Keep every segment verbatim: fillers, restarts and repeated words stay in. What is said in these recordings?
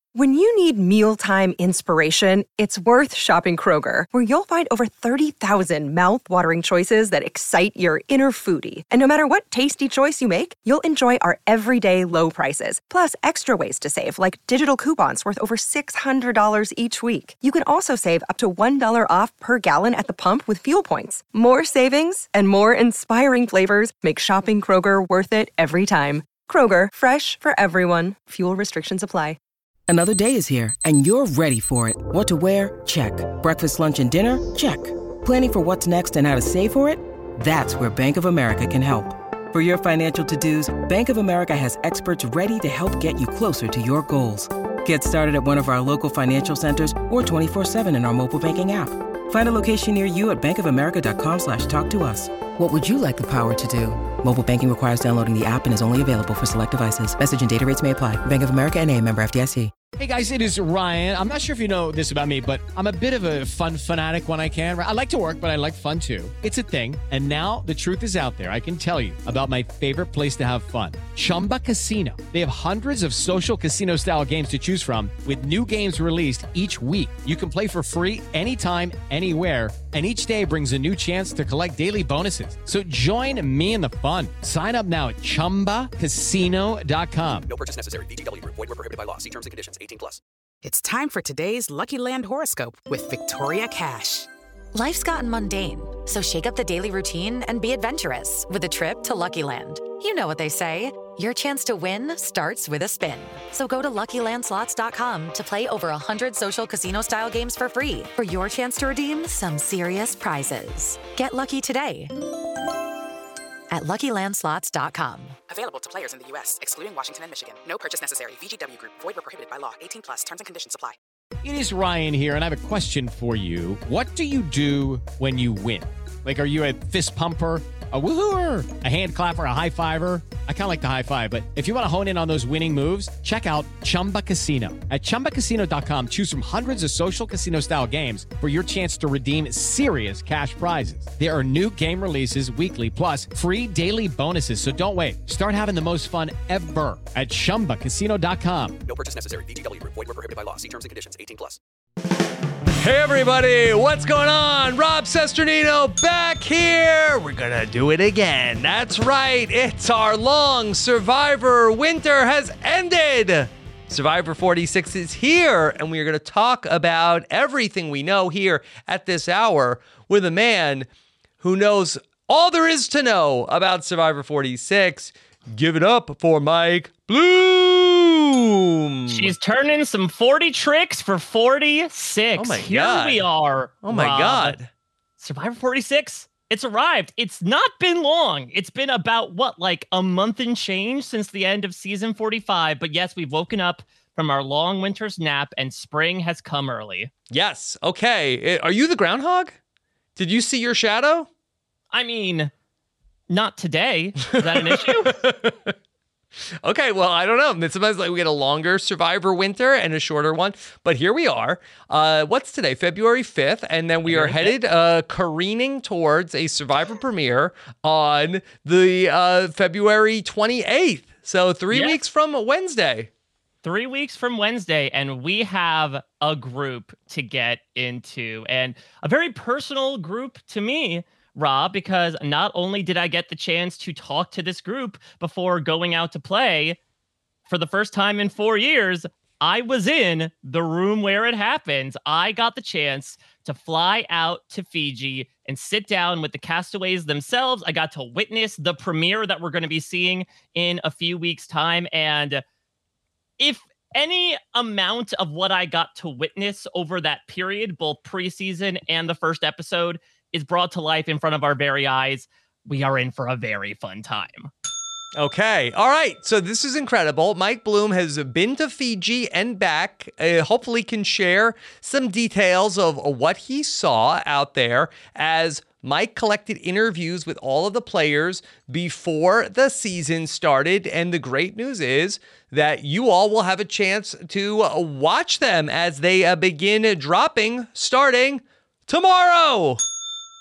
When you need mealtime inspiration, it's worth shopping Kroger, where you'll find over thirty thousand mouth-watering choices that excite your inner foodie. And no matter what tasty choice you make, you'll enjoy our everyday low prices, plus extra ways to save, like digital coupons worth over six hundred dollars each week. You can also save up to one dollar off per gallon at the pump with fuel points. More savings and more inspiring flavors make shopping Kroger worth it every time. Kroger, fresh for everyone. Fuel restrictions apply. Another day is here, and you're ready for it. What to wear? Check. Breakfast, lunch, and dinner? Check. Planning for what's next and how to save for it? That's where Bank of America can help. For your financial to-dos, Bank of America has experts ready to help get you closer to your goals. Get started at one of our local financial centers or twenty-four seven in our mobile banking app. Find a location near you at bankofamerica.com slash talk to us. What would you like the power to do? Mobile banking requires downloading the app and is only available for select devices. Message and data rates may apply. Bank of America N A, member F D I C. Hey guys, it is Ryan. I'm not sure if you know this about me, but I'm a bit of a fun fanatic when I can. I like to work, but I like fun too. It's a thing. And now the truth is out there. I can tell you about my favorite place to have fun. Chumba Casino. They have hundreds of social casino style games to choose from with new games released each week. You can play for free anytime, anywhere. And each day brings a new chance to collect daily bonuses. So join me in the fun. Sign up now at chumba casino dot com. No purchase necessary. V G W Group. Void where prohibited by law. See terms and conditions. eighteen plus. It's time for today's Lucky Land horoscope with Victoria Cash. Life's gotten mundane, so shake up the daily routine and be adventurous with a trip to Lucky Land. You know what they say. Your chance to win starts with a spin. So go to Lucky Land Slots dot com to play over one hundred social casino-style games for free for your chance to redeem some serious prizes. Get lucky today at Lucky Land Slots dot com. Available to players in the U S, excluding Washington and Michigan. No purchase necessary. V G W Group. Void where prohibited by law. eighteen plus. Terms and conditions apply. It is Ryan here, and I have a question for you. What do you do when you win? Like, are you a fist pumper, a woohooer, a hand clapper, a high fiver? I kind of like the high five, but if you want to hone in on those winning moves, check out Chumba Casino. At chumba casino dot com, choose from hundreds of social casino style games for your chance to redeem serious cash prizes. There are new game releases weekly, plus free daily bonuses. So don't wait. Start having the most fun ever at chumba casino dot com. No purchase necessary. V G W Group. Void where prohibited by law. See terms and conditions. eighteen plus. Hey everybody, what's going on? Rob Cesternino back here. We're gonna do it again. That's right, it's our long Survivor winter has ended. Survivor forty-six is here, and we are gonna talk about everything we know here at this hour with a man who knows all there is to know about Survivor forty-six. Give it up for Mike Bloom. She's turning some forty tricks for forty-six. Oh my Here God. we are. Oh my Rob. God. Survivor forty-six. It's arrived. It's not been long. It's been about, what, like a month and change since the end of season forty-five. But yes, we've woken up from our long winter's nap and spring has come early. Yes. Okay. Are you the groundhog? Did you see your shadow? I mean, not today. Is that an issue? Okay, well, I don't know. Sometimes like we get a longer Survivor winter and a shorter one, but here we are. Uh, what's today? February fifth, and then we February are headed uh, careening towards a Survivor premiere on the uh, February twenty-eighth. So three yes. weeks from Wednesday. Three weeks from Wednesday, and we have a group to get into, and a very personal group to me, Rob, because not only did I get the chance to talk to this group before going out to play for the first time in four years, I was in the room where it happens. I got the chance to fly out to Fiji and sit down with the castaways themselves. I got to witness the premiere that we're going to be seeing in a few weeks' time. And if any amount of what I got to witness over that period, both preseason and the first episode, is brought to life in front of our very eyes, we are in for a very fun time. Okay. All right. So this is incredible. Mike Bloom has been to Fiji and back. Uh, hopefully can share some details of what he saw out there as Mike collected interviews with all of the players before the season started. And the great news is that you all will have a chance to watch them as they uh, begin dropping starting tomorrow.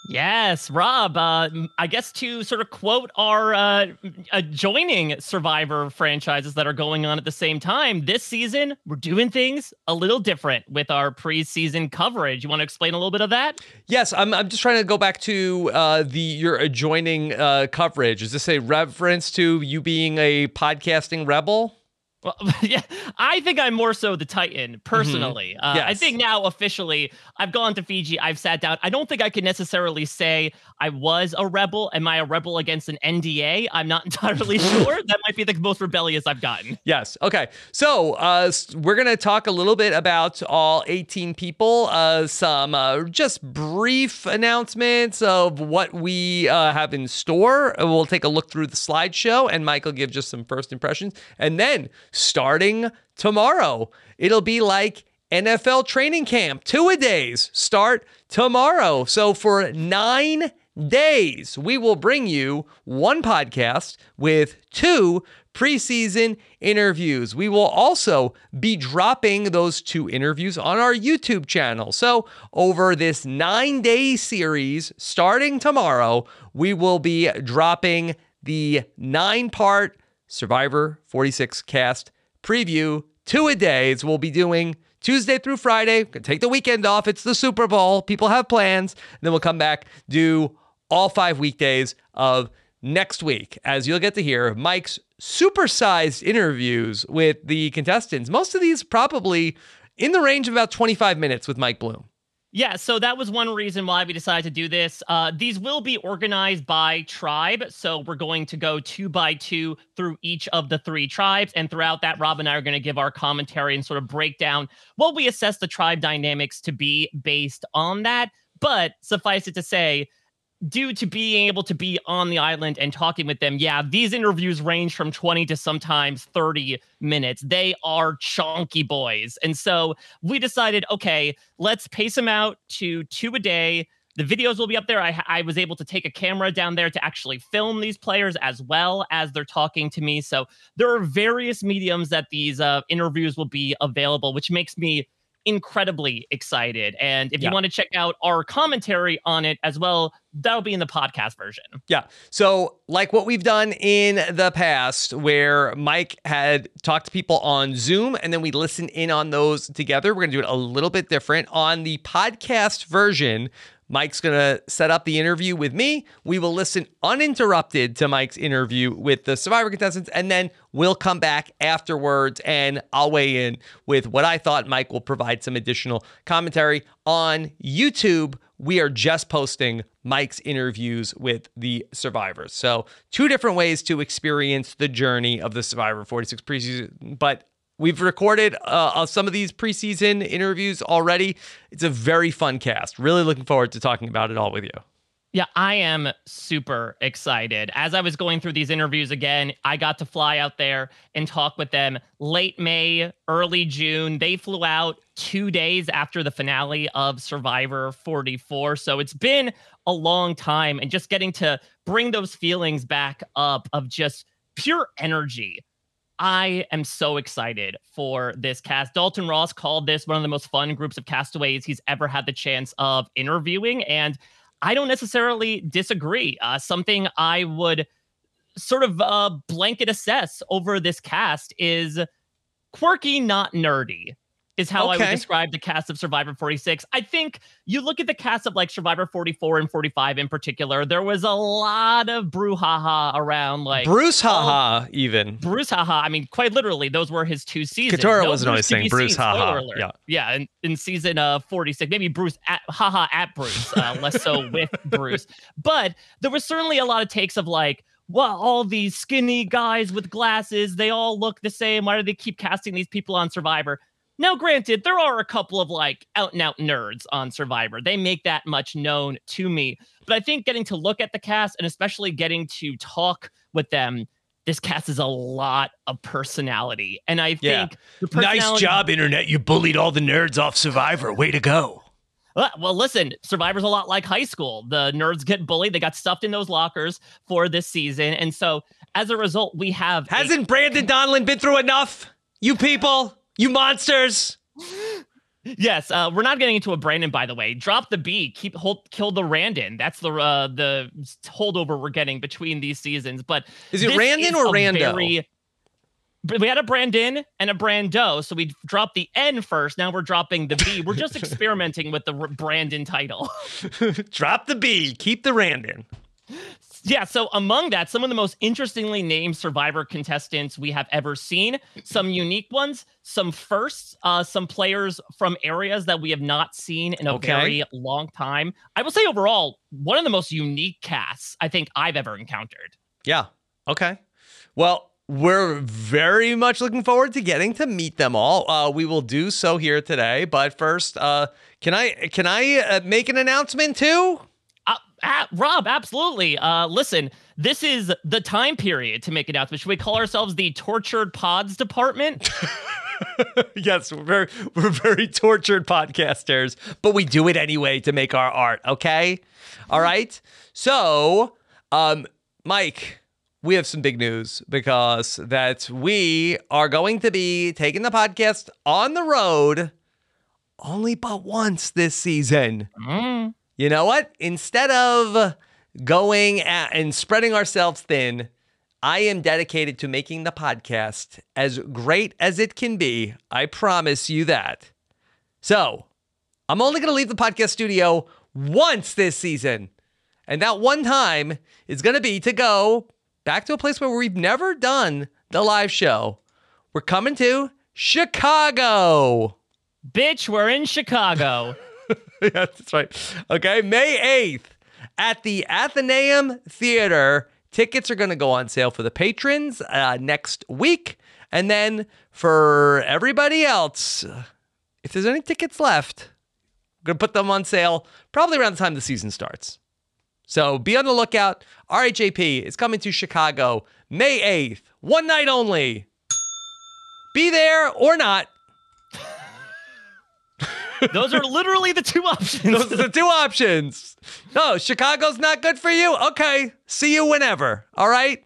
Yes, Rob, uh, I guess to sort of quote our uh, adjoining Survivor franchises that are going on at the same time, this season, we're doing things a little different with our preseason coverage. You want to explain a little bit of that? Yes, I'm I'm just trying to go back to uh, the your adjoining uh, coverage. Is this a reference to you being a podcasting rebel? Well, yeah, I think I'm more so the Titan, personally. Mm-hmm. Uh, yes. I think now, officially, I've gone to Fiji, I've sat down. I don't think I can necessarily say I was a rebel. Am I a rebel against an N D A? I'm not entirely sure. That might be the most rebellious I've gotten. Yes. Okay. So uh, we're going to talk a little bit about all eighteen people, uh, some uh, just brief announcements of what we uh, have in store. We'll take a look through the slideshow, and Mike will give just some first impressions. And then starting tomorrow, it'll be like N F L training camp. Two-a-days start tomorrow. So for nine days, we will bring you one podcast with two preseason interviews. We will also be dropping those two interviews on our YouTube channel. So over this nine-day series, starting tomorrow, we will be dropping the nine-part Survivor forty-six cast preview, two-a-days. We'll be doing Tuesday through Friday. Take the weekend off. It's the Super Bowl. People have plans. And then we'll come back, do all five weekdays of next week, as you'll get to hear Mike's supersized interviews with the contestants. Most of these probably in the range of about twenty-five minutes with Mike Bloom. Yeah, so that was one reason why we decided to do this. Uh, these will be organized by tribe. So we're going to go two by two through each of the three tribes. And throughout that, Rob and I are going to give our commentary and sort of break down what we assess the tribe dynamics to be based on that. But suffice it to say, due to being able to be on the island and talking with them, yeah, these interviews range from twenty to sometimes thirty minutes. They are chonky boys. And so we decided, okay, let's pace them out to two a day. The videos will be up there. I, I was able to take a camera down there to actually film these players as well as they're talking to me. So there are various mediums that these uh, interviews will be available, which makes me incredibly excited. And if yeah. you want to check out our commentary on it as well, that'll be in the podcast version. Yeah. So like what we've done in the past, where Mike had talked to people on Zoom and then we listen in on those together, we're going to do it a little bit different. On the podcast version, Mike's going to set up the interview with me. We will listen uninterrupted to Mike's interview with the Survivor contestants, and then we'll come back afterwards and I'll weigh in with what I thought. Mike will provide some additional commentary. On YouTube, we are just posting Mike's interviews with the survivors. So two different ways to experience the journey of the Survivor forty-six preseason, but we've recorded uh, some of these preseason interviews already. It's a very fun cast. Really looking forward to talking about it all with you. Yeah, I am super excited. As I was going through these interviews again, I got to fly out there and talk with them late May, early June. They flew out two days after the finale of Survivor forty-four. So it's been a long time, and just getting to bring those feelings back up of just pure energy. I am so excited for this cast. Dalton Ross called this one of the most fun groups of castaways he's ever had the chance of interviewing, and I don't necessarily disagree. Uh, something I would sort of uh, blanket assess over this cast is quirky, not nerdy, is how okay. I would describe the cast of Survivor forty-six. I think you look at the cast of like Survivor forty-four and forty-five in particular, there was a lot of brouhaha around like Bruce haha oh, even. Bruce haha. I mean, quite literally, those were his two seasons. Katurah no wasn't always saying Bruce haha. Yeah, yeah. In, in season uh, forty-six, maybe Bruce at haha at Bruce, uh, less so with Bruce. But there was certainly a lot of takes of like, well, all these skinny guys with glasses, they all look the same. Why do they keep casting these people on Survivor? Now, granted, there are a couple of like out and out nerds on Survivor. They make that much known to me. But I think getting to look at the cast and especially getting to talk with them, this cast is a lot of personality. And I think yeah. the personality... Nice job, Internet. You bullied all the nerds off Survivor. Way to go. Well, well, listen, Survivor's a lot like high school. The nerds get bullied. They got stuffed in those lockers for this season. And so as a result, we have... Hasn't a- Brandon Donlin been through enough? You people... You monsters! Yes, uh, we're not getting into a Brandon, by the way. Drop the B, keep hold, kill the Randon. That's the uh, the holdover we're getting between these seasons. But is it this Randon is or a Rando? very- we had a Brandon and a Brando, so we dropped the N first. Now we're dropping the B. We're just experimenting with the R- Brandon title. Drop the B, keep the Randon. Yeah, so among that, some of the most interestingly named Survivor contestants we have ever seen, some unique ones, some firsts, uh, some players from areas that we have not seen in a Okay. very long time. I will say overall, one of the most unique casts I think I've ever encountered. Yeah. Okay. Well, we're very much looking forward to getting to meet them all. Uh, we will do so here today. But first, uh, can I can I uh, make an announcement too? Uh, uh, Rob, absolutely. Uh, listen, this is the time period to make announcements. Should we call ourselves the Tortured Pods Department? Yes, we're very, we're very tortured podcasters, but we do it anyway to make our art, okay? All right? So, um, Mike, we have some big news because that we are going to be taking the podcast on the road only but once this season. Mm. You know what? Instead of going at and spreading ourselves thin, I am dedicated to making the podcast as great as it can be. I promise you that. So, I'm only going to leave the podcast studio once this season. And that one time is going to be to go back to a place where we've never done the live show. We're coming to Chicago. Bitch, we're in Chicago. Yeah, that's right. Okay, May eighth at the Athenaeum Theater. Tickets are going to go on sale for the patrons uh, next week. And then for everybody else, if there's any tickets left, I'm going to put them on sale probably around the time the season starts. So be on the lookout. R H A P is coming to Chicago May eighth, one night only. Be there or not. Those are literally the two options. Those are the two options. No, Chicago's not good for you? Okay. See you whenever. All right?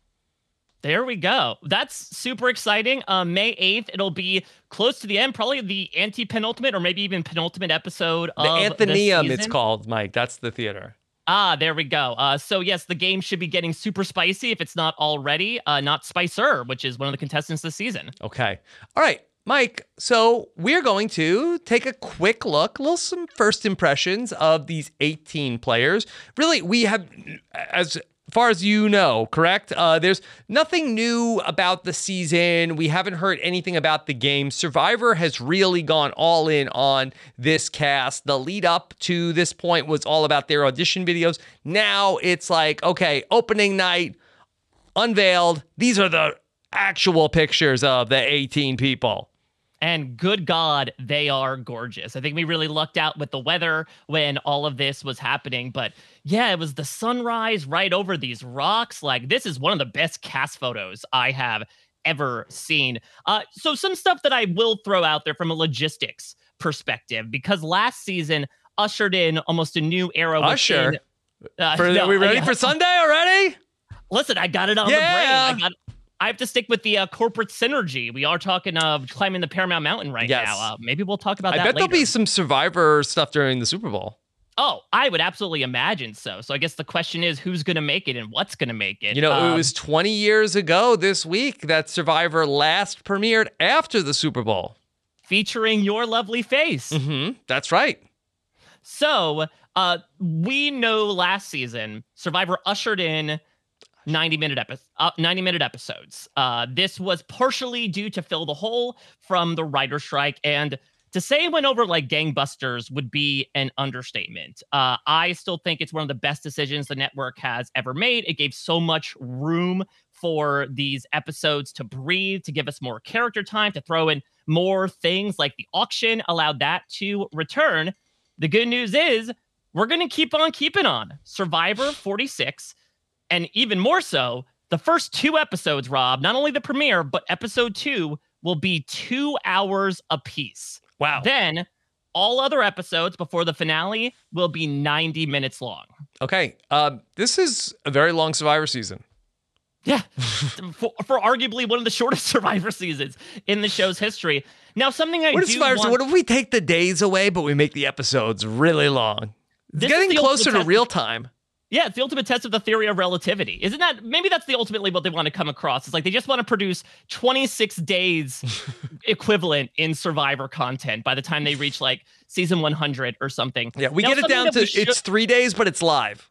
There we go. That's super exciting. Uh, May eighth, it'll be close to the end, probably the anti-penultimate or maybe even penultimate episode The of Athenaeum, the it's season. called, Mike. That's the theater. Ah, there we go. Uh, so yes, the game should be getting super spicy if it's not already. Uh, not Spicer, which is one of the contestants this season. Okay. All right. Mike, so we're going to take a quick look, a little some first impressions of these eighteen players. Really, we have, as far as you know, correct? Uh, there's nothing new about the season. We haven't heard anything about the game. Survivor has really gone all in on this cast. The lead up to this point was all about their audition videos. Now it's like, okay, opening night, unveiled. These are the actual pictures of the eighteen people. And good God, they are gorgeous. I think we really lucked out with the weather when all of this was happening. But yeah, it was the sunrise right over these rocks. Like, this is one of the best cast photos I have ever seen. Uh, so some stuff that I will throw out there from a logistics perspective, because last season ushered in almost a new era. Usher? within- Uh, For, no, are we ready yeah. for Sunday already? Listen, I got it on Yeah. the brain. I got. I have to stick with the uh, corporate synergy. We are talking of climbing the Paramount Mountain right Yes. now. Uh, maybe we'll talk about I that bet later. there'll be some Survivor stuff during the Super Bowl. Oh, I would absolutely imagine so. So I guess the question is, who's going to make it and what's going to make it? You know, Um, it was twenty years ago this week that Survivor last premiered after the Super Bowl. featuring your lovely face. Mm-hmm. That's right. So uh, we know last season Survivor ushered in ninety minute epi- uh, ninety minute episodes. Uh, this was partially due to fill the hole from the writer strike, and to say it went over like gangbusters would be an understatement. Uh, I still think it's one of the best decisions the network has ever made. It gave so much room for these episodes to breathe, to give us more character time, to throw in more things like the auction, allowed that to return. The good news is we're going to keep on keeping on. Survivor forty-six, and even more so, the first two episodes, Rob, not only the premiere, but episode two will be two hours apiece. Wow. Then all other episodes before the finale will be ninety minutes long. Okay. Um, this is a very long Survivor season. Yeah, for, for arguably one of the shortest Survivor seasons in the show's history. Now, something I what do Survivor, want... What if we take the days away, but we make the episodes really long? It's This getting is the closer to ultimate real time. Yeah, it's the ultimate test of the theory of relativity. Isn't that, maybe that's the ultimately what they want to come across. It's like they just want to produce twenty-six days equivalent in Survivor content by the time they reach like season one hundred or something. Yeah, we Now, get it something down that to we should- it's three days, but it's live.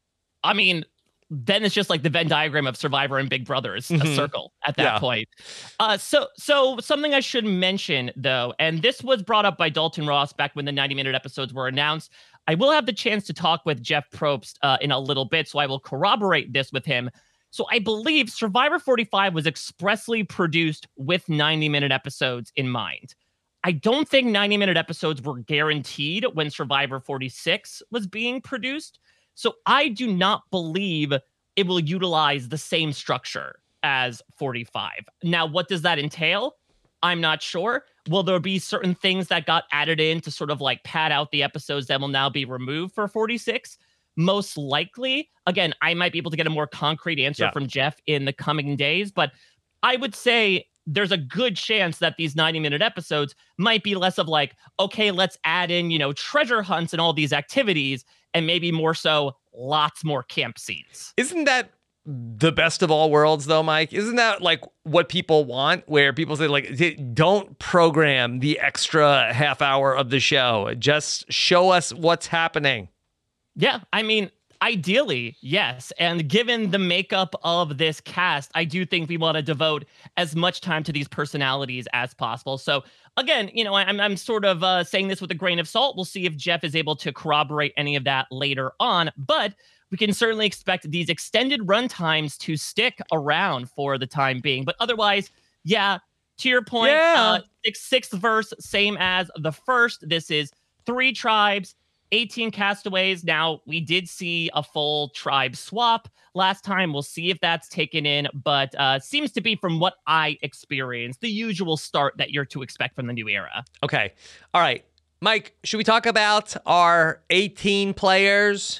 I mean, then it's just like the Venn diagram of Survivor and Big Brother is Mhm. a circle at that Yeah. point. Uh, so, so something I should mention though, and this was brought up by Dalton Ross back when the ninety minute episodes were announced. I will have the chance to talk with Jeff Probst uh, in a little bit, so I will corroborate this with him. So I believe Survivor forty-five was expressly produced with ninety minute episodes in mind. I don't think ninety minute episodes were guaranteed when Survivor forty-six was being produced. So I do not believe it will utilize the same structure as forty-five. Now, what does that entail? I'm not sure. Will there be certain things that got added in to sort of like pad out the episodes that will now be removed for forty-six? Most likely. Again, I might be able to get a more concrete answer Yeah. from Jeff in the coming days, but I would say there's a good chance that these ninety minute episodes might be less of like, okay, let's add in, you know, treasure hunts and all these activities, and maybe more so lots more camp scenes. Isn't that the best of all worlds, though, Mike? Isn't that like what people want? Where people say, like, "D- don't program the extra half hour of the show. Just show us what's happening." Yeah, I mean, ideally, yes. And given the makeup of this cast, I do think we want to devote as much time to these personalities as possible. So again, you know, I'm I'm sort of uh, saying this with a grain of salt. We'll see if Jeff is able to corroborate any of that later on. But we can certainly expect these extended run times to stick around for the time being. But otherwise, yeah, to your point, Yeah. uh, sixth, sixth verse, same as the first. This is three tribes, eighteen castaways. Now, we did see a full tribe swap last time. We'll see if that's taken in, but uh, seems to be, from what I experienced, the usual start that you're to expect from the new era. Okay. All right. Mike, should we talk about our eighteen players?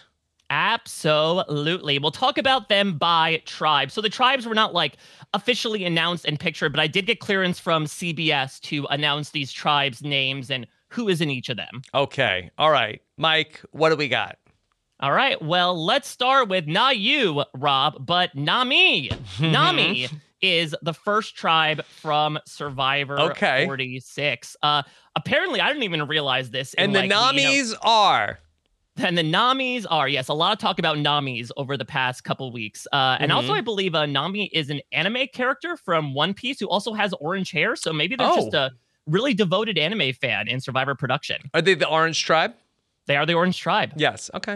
Absolutely. We'll talk about them by tribe. So the tribes were not like officially announced and pictured, but I did get clearance from C B S to announce these tribes' names and who is in each of them. Okay. All right. Mike, what do we got? All right. Well, let's start with not you, Rob, but Nami. Nami is the first tribe from Survivor Okay. forty-six. Uh, apparently, I didn't even realize this. in, And the like, you know- Namis are. And the Namis are, yes, a lot of talk about Namis over the past couple weeks. Uh, and also, Mhm. I believe uh, Nami is an anime character from One Piece who also has orange hair. So maybe they're just Oh. a really devoted anime fan in Survivor production. Are they the Orange Tribe? They are the Orange Tribe. Yes. Okay. Uh,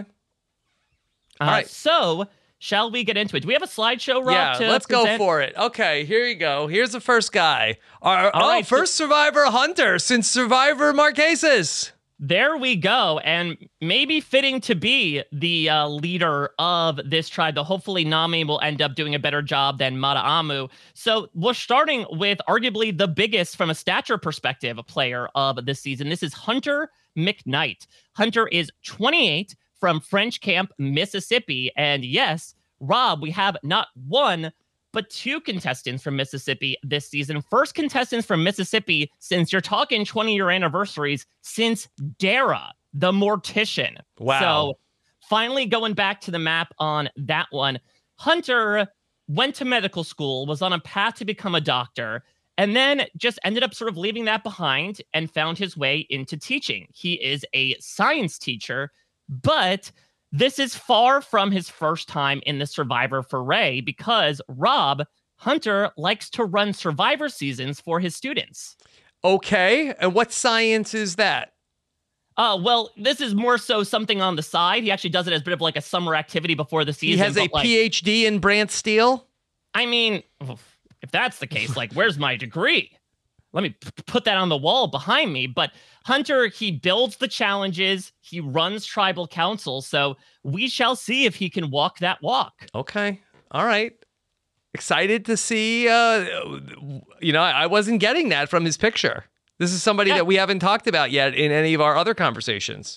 All right. So, shall we get into it? Do we have a slideshow, Rob? Yeah, to let's go present? for it. Okay, here you go. Here's the first guy. Our, All oh, right, so- first Survivor Hunter since Survivor Marquesas. There we go. And maybe fitting to be the uh, leader of this tribe, though hopefully Nami will end up doing a better job than Mataamu. So we're starting with arguably the biggest, from a stature perspective, player of this season. This is Hunter McKnight. Hunter is twenty-eight, from French Camp, Mississippi. And yes, Rob, we have not one, but two contestants from Mississippi this season. First contestants from Mississippi since, you're talking twenty-year anniversaries, since Dara, the Mortician. Wow. So finally going back to the map on that one. Hunter went to medical school, was on a path to become a doctor, and then just ended up sort of leaving that behind and found his way into teaching. He is a science teacher, but this is far from his first time in the Survivor foray because, Rob, Hunter likes to run Survivor seasons for his students. Okay, and what science is that? Uh, well, this is more so something on the side. He actually does it as a bit of like a summer activity before the season. He has a but, like, P H D in Brant Steel? I mean, if that's the case, like, where's my degree? Let me p- put that on the wall behind me. But Hunter, he builds the challenges. He runs tribal councils. So we shall see if he can walk that walk. Okay, all right. Excited to see, uh, you know, I wasn't getting that from his picture. This is somebody Yeah. that we haven't talked about yet in any of our other conversations.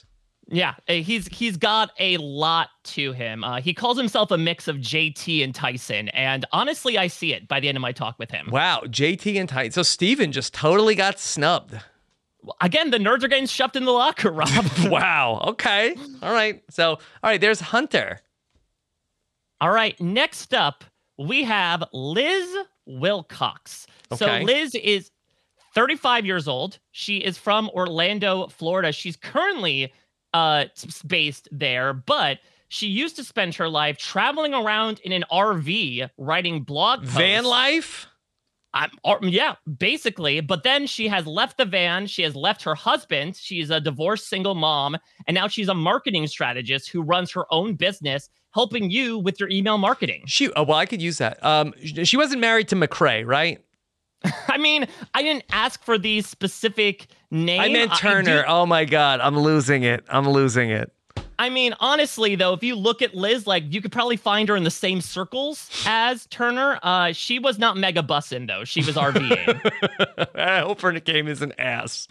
Yeah, uh, he's he's got a lot to him. Uh, he calls himself a mix of J T and Tyson, and honestly, I see it by the end of my talk with him. Wow, J T and Tyson. So Steven just totally got snubbed. Again, the nerds are getting shoved in the locker, Rob. Wow. Okay. All right. So, all right, there's Hunter. All right, next up, we have Liz Wilcox. So Okay. Liz is thirty-five years old. She is from Orlando, Florida. She's currently uh, based there, but she used to spend her life traveling around in an R V, writing blog posts. Van life? Um, or, yeah, basically. But then she has left the van. She has left her husband. She's a divorced single mom. And now she's a marketing strategist who runs her own business, helping you with your email marketing. She, oh, well, I could use that. Um, she wasn't married to McRae, right? I mean, I didn't ask for the specific name. I meant Turner. I, do, oh, my God. I'm losing it. I'm losing it. I mean, honestly, though, if you look at Liz, like, you could probably find her in the same circles as Turner. Uh, she was not mega bussin', though. She was RVing. I hope her game is an ass.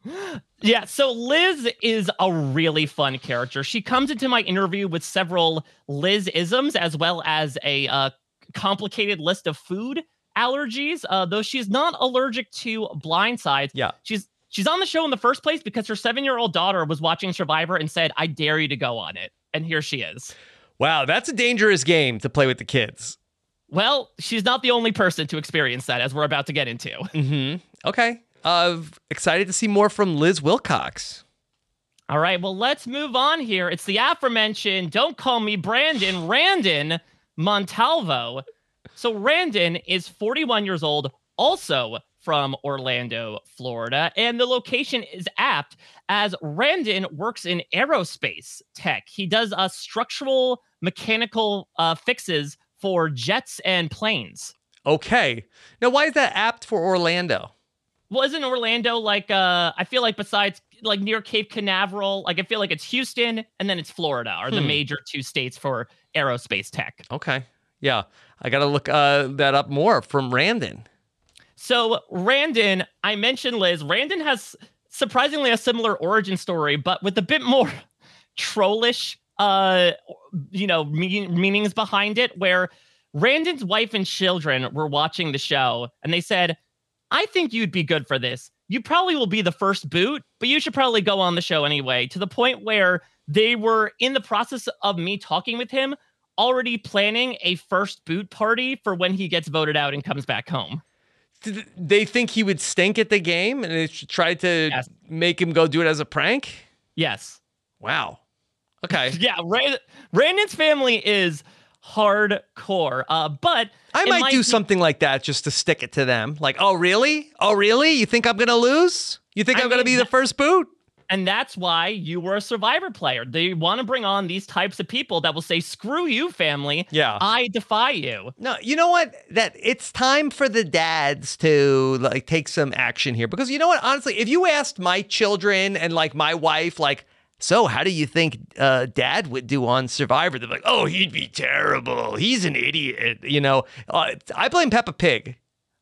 Yeah, so Liz is a really fun character. She comes into my interview with several Liz-isms, as well as a uh, complicated list of food allergies, uh, though she's not allergic to blindsides. Yeah. She's she's on the show in the first place because her seven-year-old daughter was watching Survivor and said, I dare you to go on it. And here she is. Wow, that's a dangerous game to play with the kids. Well, she's not the only person to experience that, as we're about to get into. Mm-hmm. Okay. Uh, excited to see more from Liz Wilcox. All right, well, let's move on here. It's the aforementioned, don't call me Brandon, Randon Montalvo. So Randon is forty-one years old, also from Orlando, Florida, and the location is apt as Randon works in aerospace tech. He does uh, structural mechanical uh, fixes for jets and planes. Okay. Now, why is that apt for Orlando? Well, isn't Orlando like, uh, I feel like besides like near Cape Canaveral, like I feel like it's Houston and then it's Florida are the Hmm. major two states for aerospace tech. Okay. Yeah. I got to look uh, that up more from Randon. So Randon, I mentioned Liz. Randon has surprisingly a similar origin story, but with a bit more trollish, uh, you know, mean, meanings behind it, where Randon's wife and children were watching the show and they said, I think you'd be good for this. You probably will be the first boot, but you should probably go on the show anyway, to the point where they were in the process of me talking with him, already planning a first boot party for when he gets voted out and comes back home. Did they think he would stink at the game and they tried to Yes. make him go do it as a prank? Yes. Wow. Okay. Yeah, Rand- Randon's family is hardcore, uh, but I it might do be- something like that just to stick it to them. Like, oh, really? Oh, really? You think I'm going to lose? You think I I'm going to mean, be the that- first boot? And that's why you were a Survivor player. They want to bring on these types of people that will say, screw you, family. Yeah. I defy you. No, you know what? That it's time for the dads to like take some action here because you know what? Honestly, if you asked my children and like my wife, like, so how do you think uh, dad would do on Survivor? They're like, oh, he'd be terrible. He's an idiot. You know, uh, I blame Peppa Pig.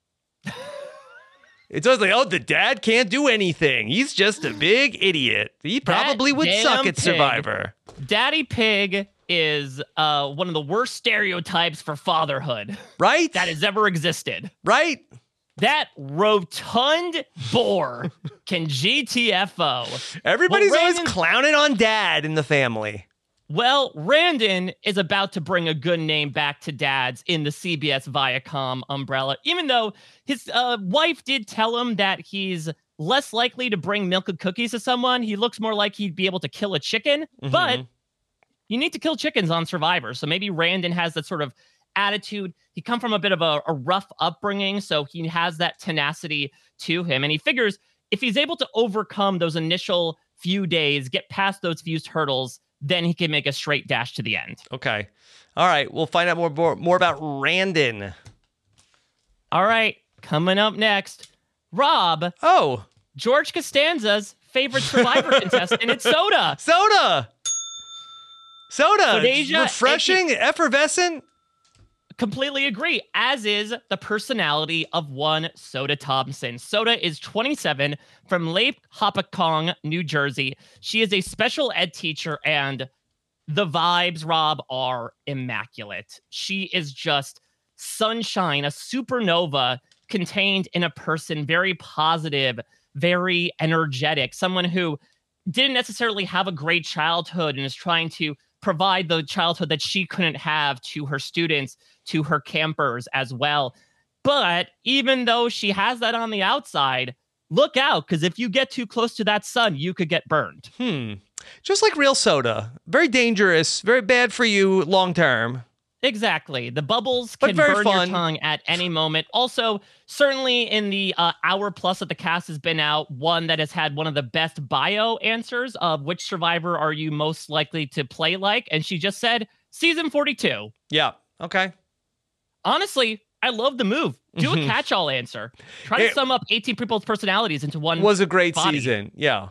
It's always like, oh, the dad can't do anything. He's just a big idiot. He probably would damn suck at pig. Survivor. Daddy Pig is uh, one of the worst stereotypes for fatherhood Right? that has ever existed. Right? That rotund boar can G T F O. Everybody's Well, always Randon- clowning on dad in the family. Well, Randon is about to bring a good name back to dads in the C B S Viacom umbrella, even though his uh, wife did tell him that he's less likely to bring milk and cookies to someone. He looks more like he'd be able to kill a chicken, Mhm. but you need to kill chickens on Survivor. So maybe Randon has that sort of attitude. He come from a bit of a, a rough upbringing, so he has that tenacity to him. And he figures if he's able to overcome those initial few days, get past those few hurdles, then he can make a straight dash to the end. Okay. All right. We'll find out more, more, more about Randon. All right, coming up next, Rob, Oh, George Costanza's favorite Survivor contestant, it's Soda. soda. Soda. Sodasia, Refreshing, effervescent. Completely agree, as is the personality of one Soda Thompson. Soda is twenty-seven from Lake Hopatcong, New Jersey. She is a special ed teacher, and the vibes, Rob, are immaculate. She is just sunshine, a supernova contained in a person, very positive, very energetic, someone who didn't necessarily have a great childhood and is trying to provide the childhood that she couldn't have to her students, to her campers as well. But even though she has that on the outside, look out, because if you get too close to that sun, you could get burned. Hmm. Just like real soda. Very dangerous, very bad for you long term. Exactly. The bubbles But can very burn fun. your tongue at any moment. Also, certainly in the uh, hour plus that the cast has been out, one that has had one of the best bio answers of which survivor are you most likely to play like. And she just said, season forty-two. Yeah. Okay. Honestly, I love the move. Do a catch-all answer. Try to It sum up eighteen people's personalities into one. Was a great body. season. Yeah.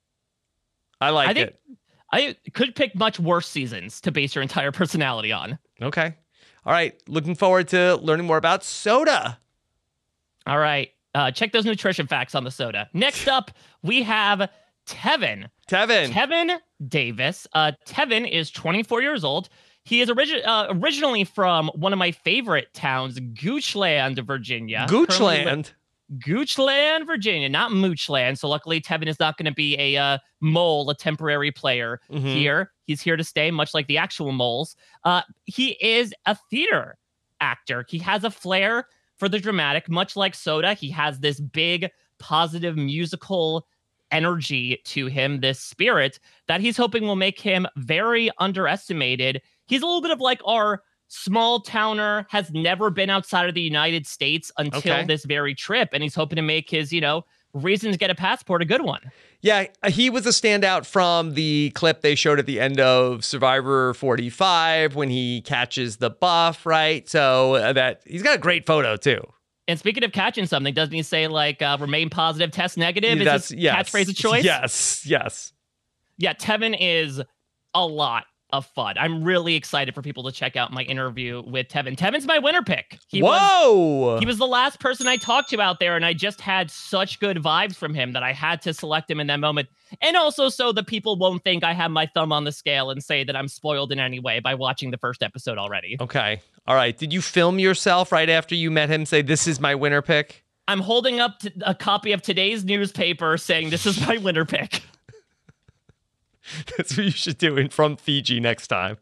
I like I think it. I could pick much worse seasons to base your entire personality on. Okay. All right. Looking forward to learning more about soda. All right. Uh, check those nutrition facts on the soda. Next up, we have Tevin. Tevin. Tevin Davis. Uh, Tevin is twenty-four years old. He is origi- uh, originally from one of my favorite towns, Goochland, Virginia. Goochland. Goochland, Virginia, not Moochland. So luckily, Tevin is not going to be a uh, mole, a temporary player Mhm. here. He's here to stay, much like the actual moles. Uh, he is a theater actor. He has a flair for the dramatic, much like Soda. He has this big, positive musical energy to him, this spirit that he's hoping will make him very underestimated. He's a little bit of like our small towner, has never been outside of the United States until Okay. this very trip. And he's hoping to make his, you know, reason to get a passport a good one. Yeah, he was a standout from the clip they showed at the end of Survivor forty-five when he catches the buff, right? So uh, that he's got a great photo too. And speaking of catching something, doesn't he say like uh, remain positive, test negative? Is That's his yes. catchphrase of choice? Yes, yes. Yeah, Tevin is a lot of fun. I'm really excited for people to check out my interview with Tevin. Tevin's my winner pick. He Was, Whoa! he was the last person I talked to out there, and I just had such good vibes from him that I had to select him in that moment. And also so the people won't think I have my thumb on the scale and say that I'm spoiled in any way by watching the first episode already. Okay. All right. Did you film yourself right after you met him? Say, this is my winner pick? I'm holding up t- a copy of today's newspaper saying this is my winner pick. That's what you should do in From Fiji next time.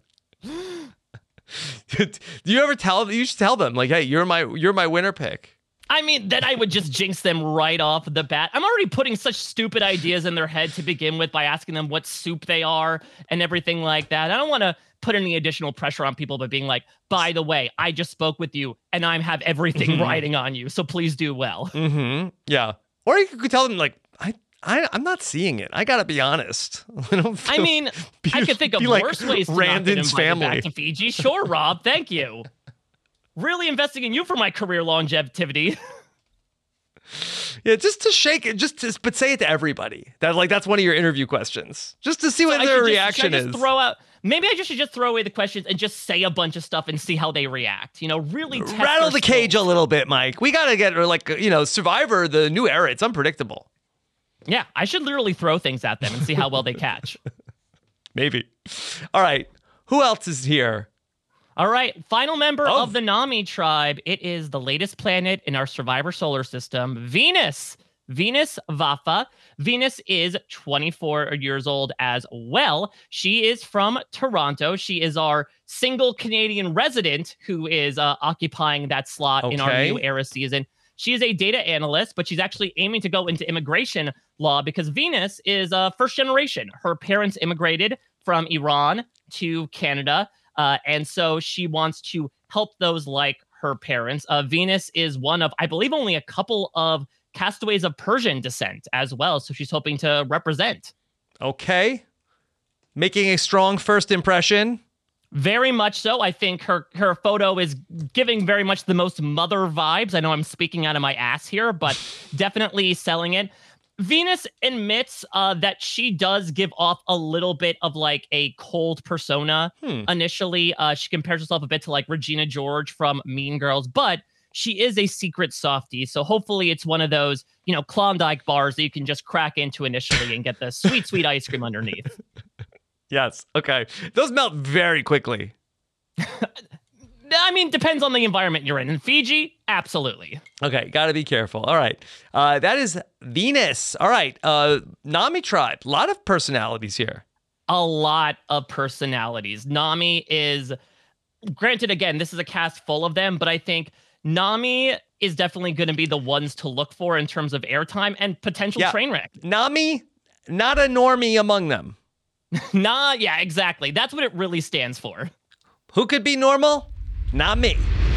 Do you ever tell you should tell them like, hey, you're my you're my winner pick. I mean, then I would just jinx them right off the bat. I'm already putting such stupid ideas in their head to begin with by asking them what soup they are and everything like that. I don't want to put any additional pressure on people by being like, by the way, I just spoke with you and I have everything riding on you, so please do well. Mm-hmm. Yeah. Or you could tell them like, I, I I'm not seeing it. I gotta be honest. I don't I feel- mean, be- I could think of be like worse ways to not get Randon's invited family. back to Fiji. Sure, Rob, thank you. Really investing in you for my career longevity. Yeah, just to shake it, just to, but say it to everybody. That like that's one of your interview questions, just to see what I their should just- reaction should I is. just throw out. Maybe I just should just throw away the questions and just say a bunch of stuff and see how they react. You know, really test Rattle their the cage a skills. little bit, Mike. We gotta get like you know Survivor, the new era. It's unpredictable. Yeah, I should literally throw things at them and see how well they catch. Maybe. All right. Who else is here? All right, final member Oh. of the Nami tribe. It is the latest planet in our Survivor solar system, Venus. Venus Vafa. Venus is twenty-four years old as well. She is from Toronto. She is our single Canadian resident who is uh, occupying that slot in our Okay. new era season. She is a data analyst, but she's actually aiming to go into immigration law because Venus is uh, first generation. Her parents immigrated from Iran to Canada. Uh, and so she wants to help those like her parents. Uh, Venus is one of, I believe, only a couple of castaways of Persian descent as well. So she's hoping to represent. Okay. Making a strong first impression. Very much so. I think her her photo is giving very much the most mother vibes. I know I'm speaking out of my ass here, but definitely selling it. Venus admits uh, that she does give off a little bit of like a cold persona Hmm. initially. Uh, she compares herself a bit to like Regina George from Mean Girls, but she is a secret softie. So hopefully it's one of those, you know, Klondike bars that you can just crack into initially and get the sweet, sweet ice cream underneath. Yes. Okay. Those melt very quickly. I mean, depends on the environment you're in. In Fiji, absolutely. Okay, got to be careful. All right. Uh, that is Venus. All right. Uh, Nami tribe. A lot of personalities here. A lot of personalities. Nami is, granted, again, this is a cast full of them, but I think Nami is definitely going to be the ones to look for in terms of airtime and potential Yeah. train wreck. Nami, not a normie among them. Nah, yeah, exactly. That's what it really stands for. Who could be normal? Not me.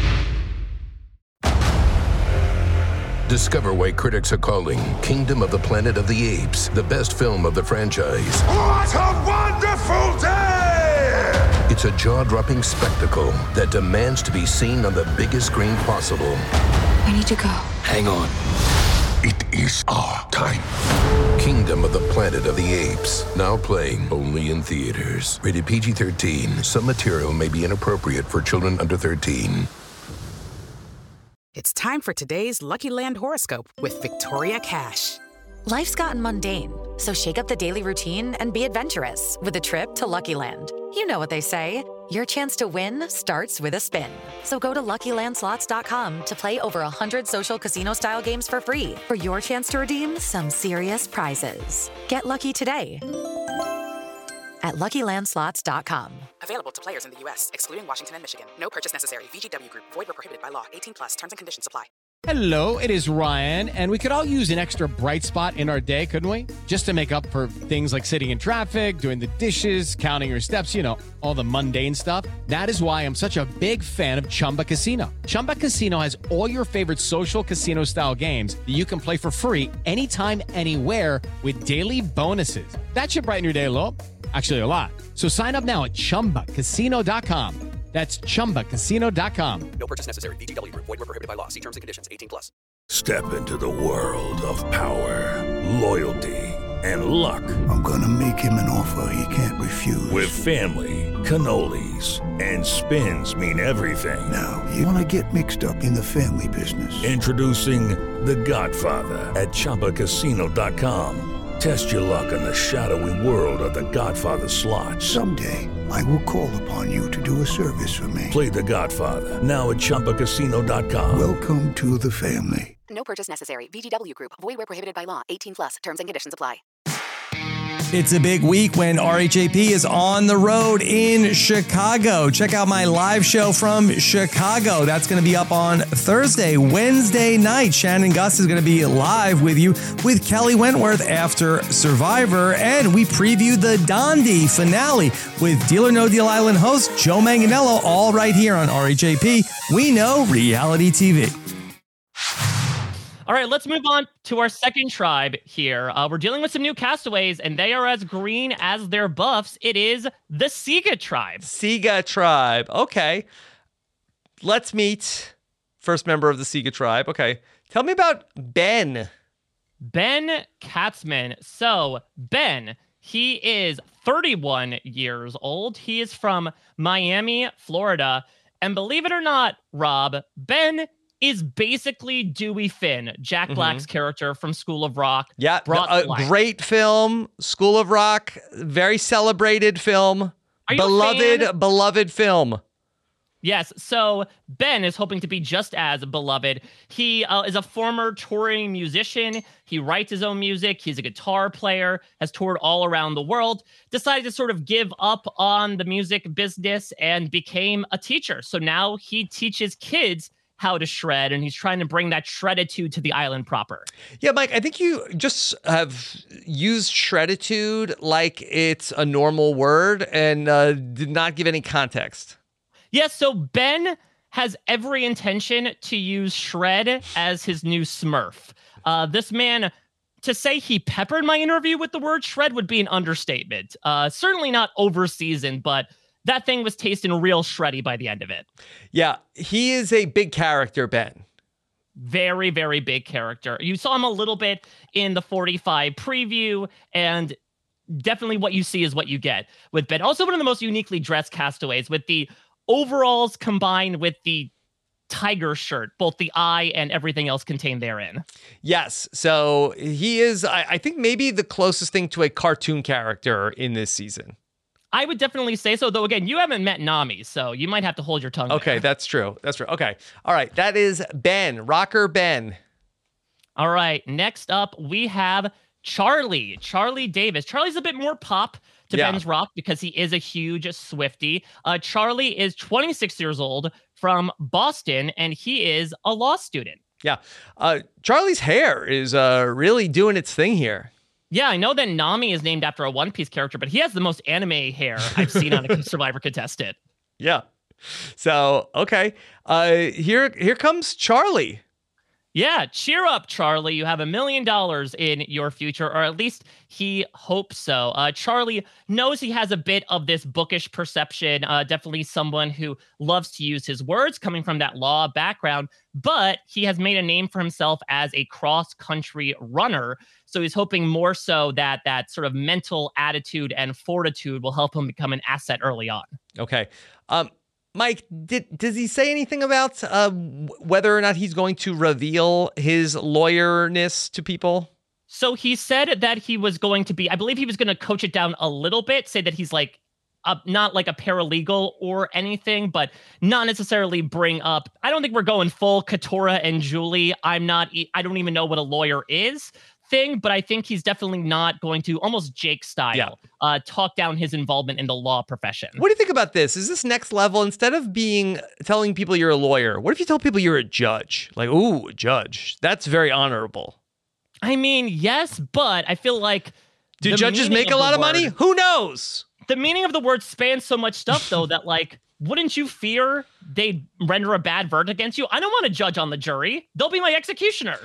Discover why critics are calling Kingdom of the Planet of the Apes the best film of the franchise. What a wonderful day! It's a jaw-dropping spectacle that demands to be seen on the biggest screen possible. We need to go. Hang on. It is our time. Kingdom of the Planet of the Apes. Now playing only in theaters. Rated P G thirteen. Some material may be inappropriate for children under thirteen. It's time for today's Lucky Land horoscope with Victoria Cash. Life's gotten mundane, so shake up the daily routine and be adventurous with a trip to Lucky Land. You know what they say. Your chance to win starts with a spin. So go to Lucky Land Slots dot com to play over one hundred social casino-style games for free for your chance to redeem some serious prizes. Get lucky today at Lucky Land Slots dot com. Available to players in the U S, excluding Washington and Michigan. No purchase necessary. V G W Group. Void where prohibited by law. eighteen plus. Terms and conditions apply. Hello, it is Ryan, and we could all use an extra bright spot in our day, couldn't we? Just to make up for things like sitting in traffic, doing the dishes, counting your steps, you know, all the mundane stuff. That is why I'm such a big fan of Chumba Casino. Chumba Casino has all your favorite social casino-style games that you can play for free anytime, anywhere with daily bonuses. That should brighten your day a little. Actually, a lot. So sign up now at chumba casino dot com. That's chumba casino dot com. No purchase necessary. V G W Group. Void where prohibited by law. See terms and conditions. eighteen plus. Step into the world of power, loyalty, and luck. I'm gonna make him an offer he can't refuse. With family, cannolis, and spins mean everything. Now, you wanna get mixed up in the family business. Introducing The Godfather at chumba casino dot com. Test your luck in the shadowy world of The Godfather slot. Someday, I will call upon you to do a service for me. Play The Godfather, now at chumba casino dot com. Welcome to the family. No purchase necessary. V G W Group. Void where prohibited by law. eighteen plus. Terms and conditions apply. It's a big week when R H A P is on the road in Chicago. Check out my live show from Chicago. That's going to be up on Thursday, Wednesday night. Shannon Gus is going to be live with you with Kelly Wentworth after Survivor. And we previewed the Dondi finale with Deal or No Deal Island host Joe Manganiello, all right here on R H A P. We know reality T V. All right, let's move on to our second tribe here. Uh, we're dealing with some new castaways, and they are as green as their buffs. It is the Siga tribe. Siga tribe. Okay. Let's meet first member of the Siga tribe. Okay. Tell me about Ben. Ben Katzman. So, Ben, he is thirty-one years old. He is from Miami, Florida. And believe it or not, Rob, Ben is basically Dewey Finn, Jack Mhm. Black's character from School of Rock. Yeah, brought a to life. great film, School of Rock, very celebrated film, Are you a beloved, fan? beloved film. Yes, so Ben is hoping to be just as beloved. He uh, is a former touring musician. He writes his own music. He's a guitar player, has toured all around the world, decided to sort of give up on the music business and became a teacher. So now he teaches kids how to shred, and he's trying to bring that shreditude to the island proper. Yeah, Mike, I think you just have used shreditude like it's a normal word and uh, did not give any context. Yes, so Ben has every intention to use shred as his new Smurf. Uh, this man, to say he peppered my interview with the word shred would be an understatement. Uh, certainly not over-seasoned, but that thing was tasting real shreddy by the end of it. Yeah, he is a big character, Ben. Very, very big character. You saw him a little bit in the forty-five preview, and definitely what you see is what you get with Ben. Also one of the most uniquely dressed castaways, with the overalls combined with the tiger shirt, both the eye and everything else contained therein. Yes. So he is, I, I think, maybe the closest thing to a cartoon character in this season. I would definitely say so, though, again, you haven't met Nami, so you might have to hold your tongue. Okay, there. that's true. That's true. Okay. All right. That is Ben, Rocker Ben. All right. Next up, we have Charlie, Charlie Davis. Charlie's a bit more pop to Yeah. Ben's rock because he is a huge Swiftie. Uh, Charlie is twenty-six years old from Boston, and he is a law student. Yeah. Uh, Charlie's hair is uh, really doing its thing here. Yeah, I know that Nami is named after a One Piece character, but he has the most anime hair I've seen on a Survivor contestant. Yeah. So, okay. Uh, here, here comes Charlie. Yeah, cheer up, Charlie. You have a million dollars in your future, or at least he hopes so. Uh, Charlie knows he has a bit of this bookish perception, uh, definitely someone who loves to use his words, coming from that law background, but he has made a name for himself as a cross-country runner, so he's hoping more so that that sort of mental attitude and fortitude will help him become an asset early on. Okay. Um, Mike, did, does he say anything about uh, whether or not he's going to reveal his lawyerness to people? So he said that he was going to be, I believe he was going to coach it down a little bit, say that he's like, uh, not like a paralegal or anything, but not necessarily bring up, I don't think we're going full Katora and Julie. I'm not, I don't even know what a lawyer is thing, but I think he's definitely not going to, almost Jake style, Yeah. uh, talk down his involvement in the law profession. What do you think about this? Is this next level? Instead of being telling people you're a lawyer, what if you tell people you're a judge? Like, ooh, a judge. That's very honorable. I mean, yes, but I feel like Do the judges meaning make a of the lot of word- money? Who knows? The meaning of the word spans so much stuff, though, that, like, wouldn't you fear they'd render a bad verdict against you? I don't want to judge on the jury. They'll be my executioner.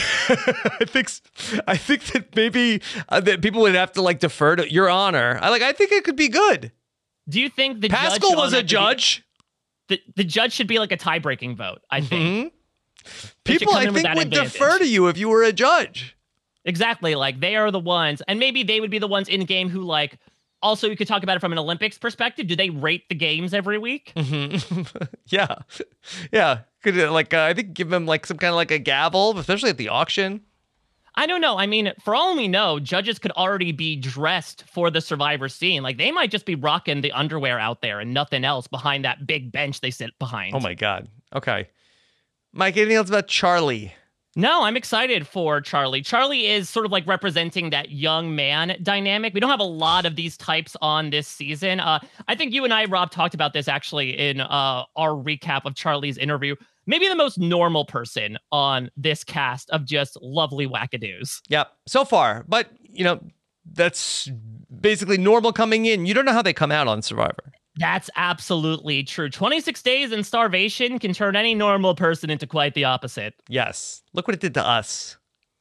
I think I think that maybe uh, that people would have to like defer to your honor. I like. I think it could be good. Do you think the Pascal judge was on a that- judge. The, the judge should be like a tie-breaking vote, I think. They should People, come I in with think, that would advantage. defer to you if you were a judge. Exactly. Like, they are the ones, and maybe they would be the ones in game who, like, also, you could talk about it from an Olympics perspective. Do they rate the games every week? Mm-hmm. yeah, yeah. Could uh, like uh, I think give them like some kind of like a gavel, especially at the auction. I don't know. I mean, for all we know, judges could already be dressed for the Survivor scene. Like, they might just be rocking the underwear out there and nothing else behind that big bench they sit behind. Oh my God. Okay, Mike. Anything else about Charlie? No, I'm excited for Charlie. Charlie is sort of like representing that young man dynamic. We don't have a lot of these types on this season. Uh, I think you and I, Rob, talked about this actually in uh, our recap of Charlie's interview. Maybe the most normal person on this cast of just lovely wackadoos. Yep, so far. But, you know, that's basically normal coming in. You don't know how they come out on Survivor. That's absolutely true. twenty-six days in starvation can turn any normal person into quite the opposite. Yes. Look what it did to us.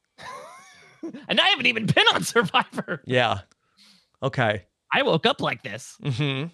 And I haven't even been on Survivor. Yeah. Okay. I woke up like this. Mm-hmm.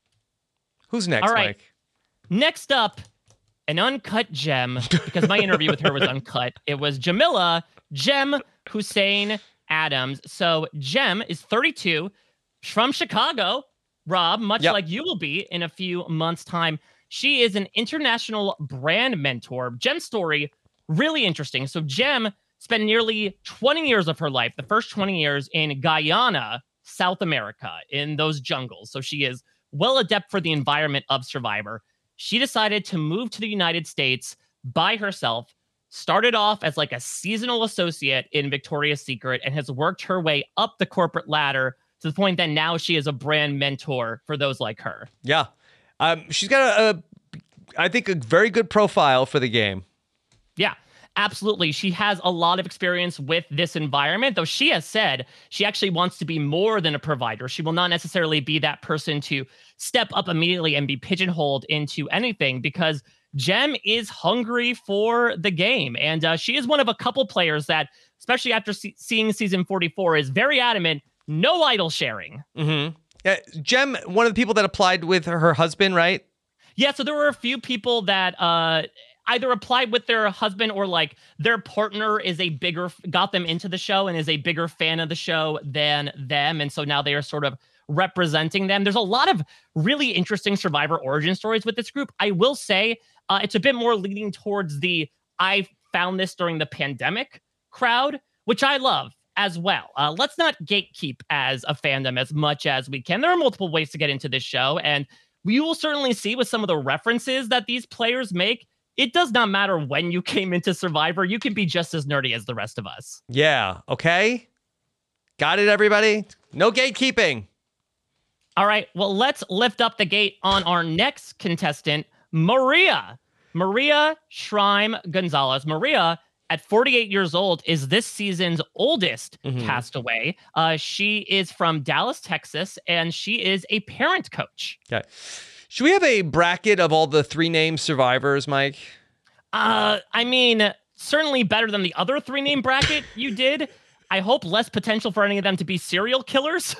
Who's next, All right. Mike? Next up, an uncut gem, because my interview with her was uncut. It was Jamila Gem Hussein Adams. So Gem is thirty-two, from Chicago. Rob, much Yep. like you will be in a few months' time. She is an international brand mentor. Gem's story, really interesting. So Gem spent nearly twenty years of her life, the first twenty years, in Guyana, South America, in those jungles. So she is well adept for the environment of Survivor. She decided to move to the United States by herself, started off as like a seasonal associate in Victoria's Secret, and has worked her way up the corporate ladder to the point that now she is a brand mentor for those like her. Yeah. Um, she's got a, a, I think, a very good profile for the game. Yeah, absolutely. She has a lot of experience with this environment, though she has said she actually wants to be more than a provider. She will not necessarily be that person to step up immediately and be pigeonholed into anything, because Gem is hungry for the game. And uh, she is one of a couple players that, especially after see- seeing season forty-four, is very adamant, no idol sharing. Mm-hmm. Yeah, Gem, one of the people that applied with her husband, right? Yeah, so there were a few people that uh, either applied with their husband or like their partner is a bigger, got them into the show and is a bigger fan of the show than them. And so now they are sort of representing them. There's a lot of really interesting Survivor origin stories with this group. I will say uh, it's a bit more leaning towards the I found this during the pandemic crowd, which I love as well. Uh, let's not gatekeep as a fandom as much as we can. There are multiple ways to get into this show, and we will certainly see with some of the references that these players make, it does not matter when you came into Survivor. You can be just as nerdy as the rest of us. Yeah, okay. Got it, everybody? No gatekeeping. All right, well, let's lift up the gate on our next contestant, Maria. Maria Shrime Gonzalez. Maria, at forty-eight years old, is this season's oldest mm-hmm. castaway. Uh, she is from Dallas, Texas, and she is a parent coach. Okay. Should we have a bracket of all the three-name survivors, Mike? Uh, I mean, certainly better than the other three-name bracket you did. I hope less potential for any of them to be serial killers.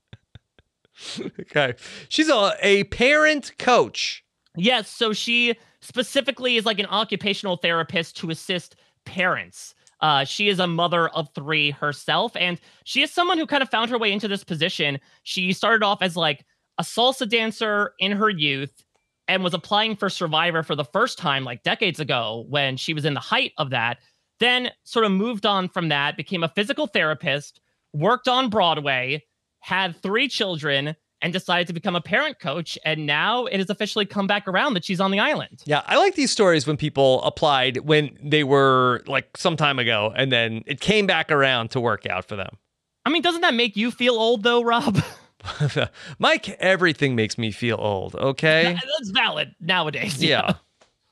Okay. She's a, a parent coach. Yes, so she specifically is like an occupational therapist to assist parents. Uh, she is a mother of three herself, and she is someone who kind of found her way into this position. She started off as like a salsa dancer in her youth and was applying for Survivor for the first time like decades ago when she was in the height of that. Then sort of moved on from that, became a physical therapist, worked on Broadway, had three children, and decided to become a parent coach. And now it has officially come back around that she's on the island. Yeah, I like these stories when people applied when they were like some time ago, and then it came back around to work out for them. I mean, doesn't that make you feel old though, Rob? Mike, everything makes me feel old, okay? That's valid nowadays. Yeah. Know?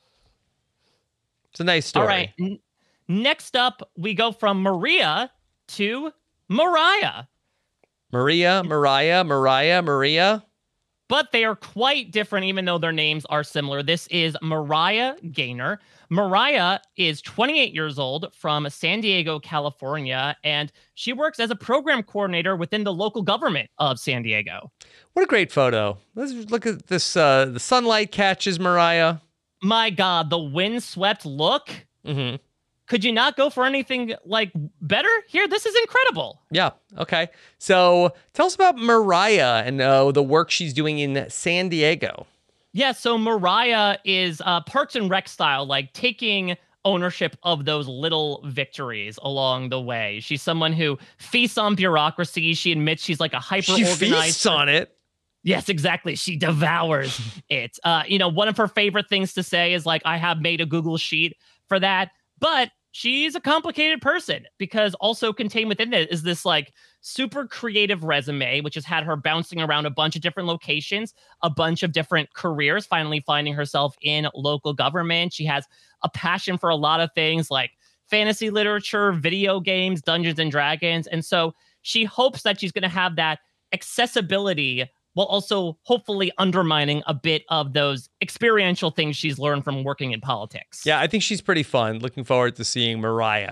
It's a nice story. All right. N- next up, we go from Maria to Mariah. Maria, Mariah, Mariah, Maria. But they are quite different, even though their names are similar. This is Mariah Gaynor. Mariah is twenty-eight years old from San Diego, California, and she works as a program coordinator within the local government of San Diego. What a great photo. Let's look at this. Uh, the sunlight catches Mariah. My God, the windswept look. Mm-hmm. Could you not go for anything like better here? This is incredible. Yeah. Okay. So tell us about Mariah and uh, the work she's doing in San Diego. Yeah. So Mariah is uh, Parks and Rec style, like taking ownership of those little victories along the way. She's someone who feasts on bureaucracy. She admits she's like a hyper organized. She feasts on it. Yes, exactly. She devours it. Uh, you know, one of her favorite things to say is like, I have made a Google sheet for that. But she's a complicated person because also contained within it is this like super creative resume, which has had her bouncing around a bunch of different locations, a bunch of different careers, finally finding herself in local government. She has a passion for a lot of things like fantasy literature, video games, Dungeons and Dragons. And so she hopes that she's going to have that accessibility while also hopefully undermining a bit of those experiential things she's learned from working in politics. Yeah, I think she's pretty fun. Looking forward to seeing Mariah.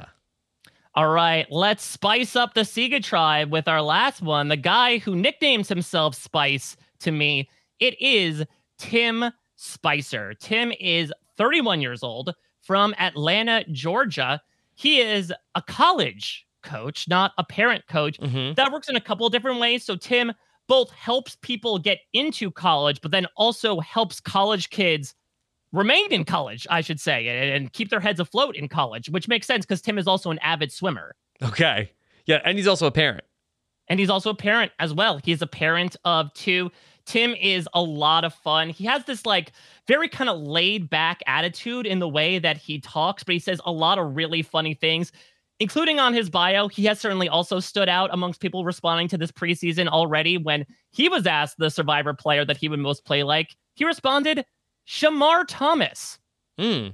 All right, let's spice up the Siga tribe with our last one. The guy who nicknames himself Spice to me, it is Tim Spicer. Tim is thirty-one years old from Atlanta, Georgia. He is a college coach, not a parent coach. Mm-hmm. That works in a couple of different ways. So Tim both helps people get into college, but then also helps college kids remain in college, I should say, and, and keep their heads afloat in college, which makes sense because Tim is also an avid swimmer. Okay. Yeah, and he's also a parent. And he's also a parent as well. He's a parent of two. Tim is a lot of fun. He has this like very kind of laid back attitude in the way that he talks, but he says a lot of really funny things. Including on his bio, he has certainly also stood out amongst people responding to this preseason already. When he was asked the Survivor player that he would most play like, he responded, Shamar Thomas. Hmm.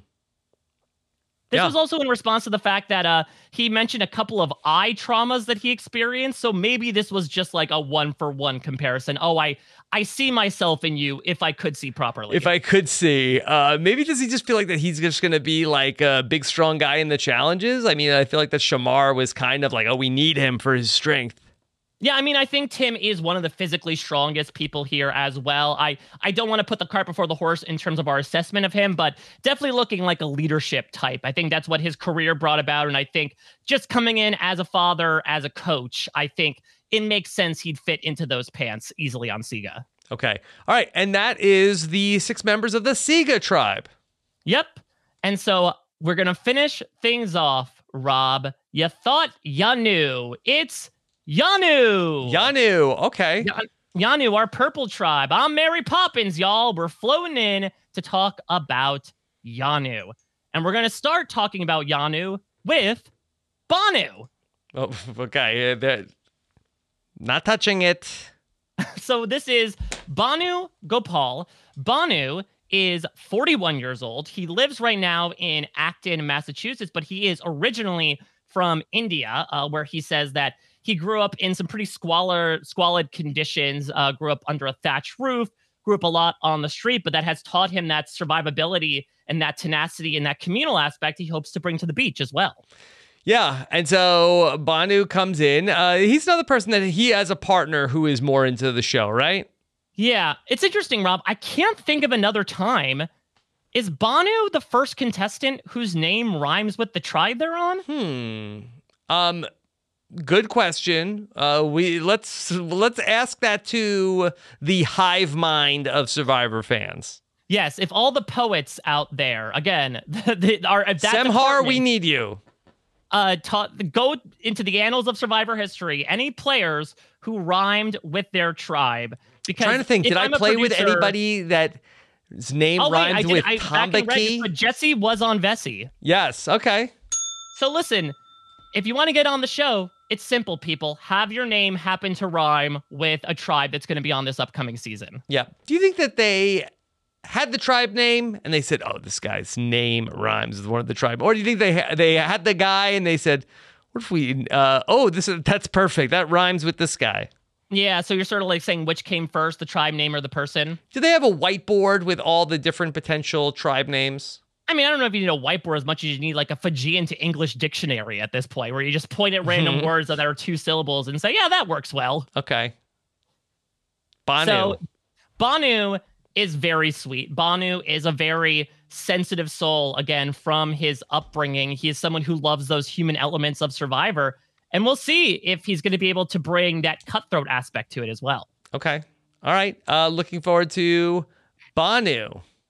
This yeah. was also in response to the fact that uh, he mentioned a couple of eye traumas that he experienced. So maybe this was just like a one-for-one comparison. Oh, I I see myself in you if I could see properly. If I could see. Uh, maybe does he just feel like that he's just going to be like a big, strong guy in the challenges? I mean, I feel like that Shamar was kind of like, oh, we need him for his strength. Yeah, I mean, I think Tim is one of the physically strongest people here as well. I, I don't want to put the cart before the horse in terms of our assessment of him, but definitely looking like a leadership type. I think that's what his career brought about. And I think just coming in as a father, as a coach, I think it makes sense he'd fit into those pants easily on Sega. Okay. All right. And that is the six members of the Sega tribe. Yep. And so we're going to finish things off, Rob. You thought you knew. It's Yanu. Yanu. Okay. Y- Yanu, our purple tribe. I'm Mary Poppins, y'all. We're floating in to talk about Yanu. And we're going to start talking about Yanu with Banu. Oh, okay. Uh, not touching it. So this is Banu Gopal. Banu is forty-one years old. He lives right now in Acton, Massachusetts, but he is originally from India, uh, where he says that he grew up in some pretty squalor, squalid conditions, uh, grew up under a thatched roof, grew up a lot on the street, but that has taught him that survivability and that tenacity and that communal aspect he hopes to bring to the beach as well. Yeah, and so Banu comes in. Uh, he's another person that he has a partner who is more into the show, right? Yeah, it's interesting, Rob. I can't think of another time. Is Banu the first contestant whose name rhymes with the tribe they're on? Hmm. Um, good question. Uh, we let's let's ask that to the hive mind of Survivor fans. Yes, if all the poets out there, again, the, the, are if that Semhar, we need you. Uh, ta- go into the annals of Survivor history. Any players who rhymed with their tribe. Because I'm trying to think, did I play producer, with anybody that his name oh, rhymes wait, I with did, I, Tambaki? But Jesse was on Vessi. Yes, okay. So listen, if you want to get on the show, it's simple, people. Have your name happen to rhyme with a tribe that's going to be on this upcoming season. Yeah. Do you think that they had the tribe name and they said, oh, this guy's name rhymes with one of the tribe? Or do you think they ha- they had the guy and they said, what if we, uh, oh, this is, that's perfect. That rhymes with this guy. Yeah, so you're sort of like saying which came first, the tribe name or the person? Do they have a whiteboard with all the different potential tribe names? I mean, I don't know if you need a whiteboard as much as you need like a Fijian to English dictionary at this point, where you just point at random Mm-hmm. words that are two syllables and say, yeah, that works well. Okay. Banu. So Banu is very sweet. Banu is a very sensitive soul, again, from his upbringing. He is someone who loves those human elements of Survivor. And we'll see if he's going to be able to bring that cutthroat aspect to it as well. Okay. All right. Uh, looking forward to Banu.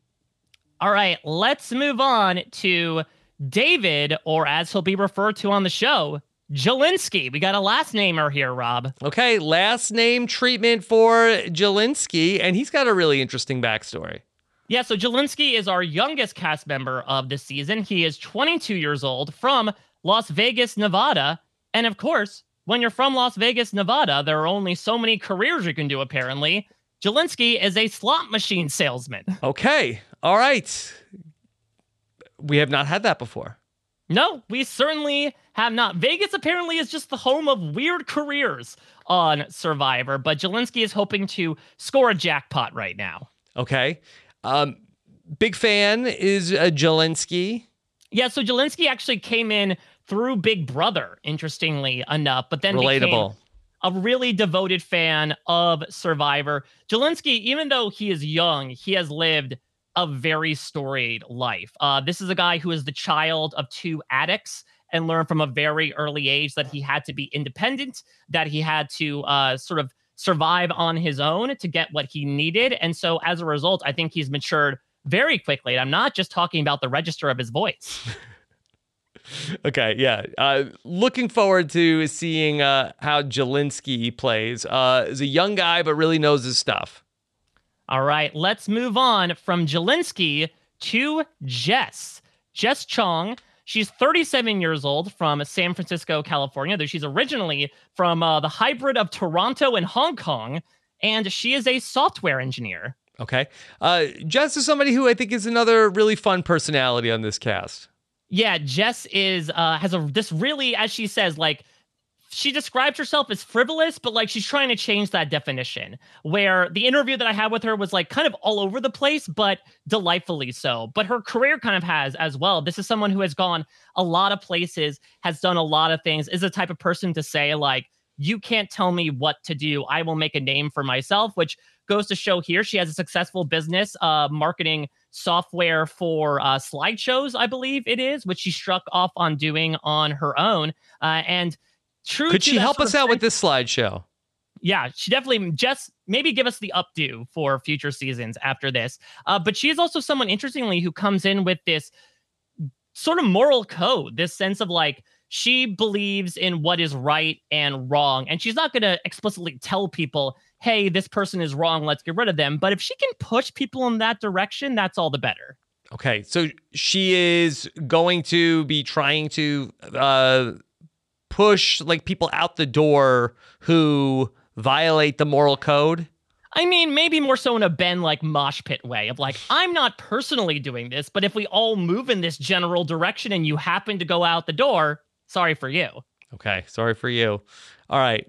All right. Let's move on to David, or as he'll be referred to on the show, Jelinski. We got a last namer here, Rob. Okay. Last name treatment for Jelinski. And he's got a really interesting backstory. Yeah. So Jelinski is our youngest cast member of this season. He is twenty-two years old from Las Vegas, Nevada. And of course, when you're from Las Vegas, Nevada, there are only so many careers you can do, apparently. Jelinski is a slot machine salesman. Okay. All right. We have not had that before. No, we certainly have not. Vegas apparently is just the home of weird careers on Survivor, but Jelinski is hoping to score a jackpot right now. Okay. Um, big fan is uh, Jelinski. Yeah, so Jelinski actually came in through Big Brother, interestingly enough, but then Relatable. became a really devoted fan of Survivor. Jelinski, even though he is young, he has lived a very storied life. Uh, this is a guy who is the child of two addicts and learned from a very early age that he had to be independent, that he had to uh, sort of survive on his own to get what he needed. And so as a result, I think he's matured very quickly. And I'm not just talking about the register of his voice. Okay, yeah. Uh, looking forward to seeing uh, how Jelinski plays. Uh, is a young guy, but really knows his stuff. All right, let's move on from Jelinski to Jess. Jess Chong. She's thirty-seven years old from San Francisco, California, though she's originally from uh, the hybrid of Toronto and Hong Kong, and she is a software engineer. Okay. Uh, Jess is somebody who I think is another really fun personality on this cast. Yeah, Jess is uh, has a this really, as she says, like, she describes herself as frivolous, but like she's trying to change that definition, where the interview that I had with her was like kind of all over the place, but delightfully so. But her career kind of has as well. This is someone who has gone a lot of places, has done a lot of things, is the type of person to say like, you can't tell me what to do. I will make a name for myself, which goes to show here she has a successful business uh, marketing software for uh, slideshows, I believe it is, which she struck off on doing on her own. Uh, and true, could to she that help sort us of out thing, with this slideshow? Yeah, she definitely just maybe give us the updo for future seasons after this. Uh, but she is also someone, interestingly, who comes in with this sort of moral code, this sense of like, she believes in what is right and wrong. And she's not going to explicitly tell people, hey, this person is wrong, let's get rid of them. But if she can push people in that direction, that's all the better. Okay, so she is going to be trying to uh, push like people out the door who violate the moral code? I mean, maybe more so in a Ben like mosh pit way of like, I'm not personally doing this, but if we all move in this general direction and you happen to go out the door, sorry for you. Okay, sorry for you. All right.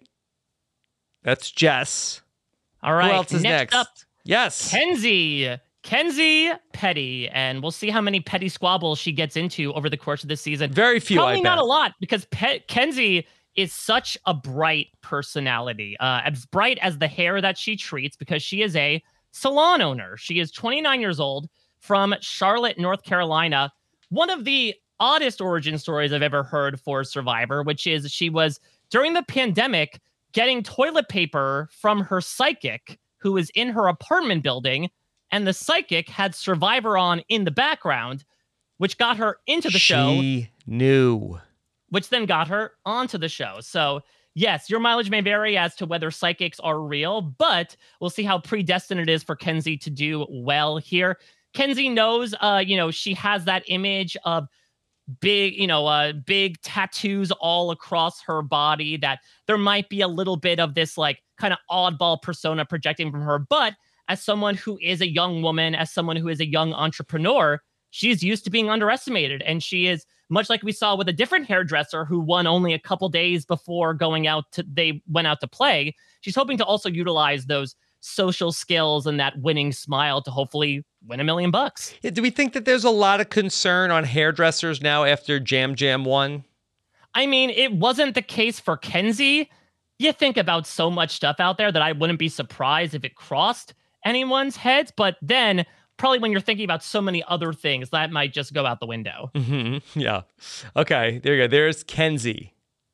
That's Jess. All right. Who else is next, next? up, Yes. Kenzie. Kenzie Petty. And we'll see how many petty squabbles she gets into over the course of this season. Very few, Probably I not bet. a lot, because Pe- Kenzie is such a bright personality. Uh, as bright as the hair that she treats, because she is a salon owner. She is twenty-nine years old from Charlotte, North Carolina. One of the oddest origin stories I've ever heard for Survivor, which is she was, during the pandemic, getting toilet paper from her psychic, who was in her apartment building, and the psychic had Survivor on in the background, which got her into the she show. She knew. Which then got her onto the show. So, yes, your mileage may vary as to whether psychics are real, but we'll see how predestined it is for Kenzie to do well here. Kenzie knows, uh, you know, she has that image of big, you know, uh, big tattoos all across her body, that there might be a little bit of this like kind of oddball persona projecting from her. But as someone who is a young woman, as someone who is a young entrepreneur, she's used to being underestimated. And she is, much like we saw with a different hairdresser who won only a couple days before going out to, they went out to play. She's hoping to also utilize those social skills and that winning smile to hopefully win a million bucks. Yeah, do we think that there's a lot of concern on hairdressers now after Jam Jam won? I mean, it wasn't the case for Kenzie. You think about so much stuff out there that I wouldn't be surprised if it crossed anyone's heads. But then probably when you're thinking about so many other things, that might just go out the window. Mm-hmm. Yeah. Okay, there you go. There's Kenzie.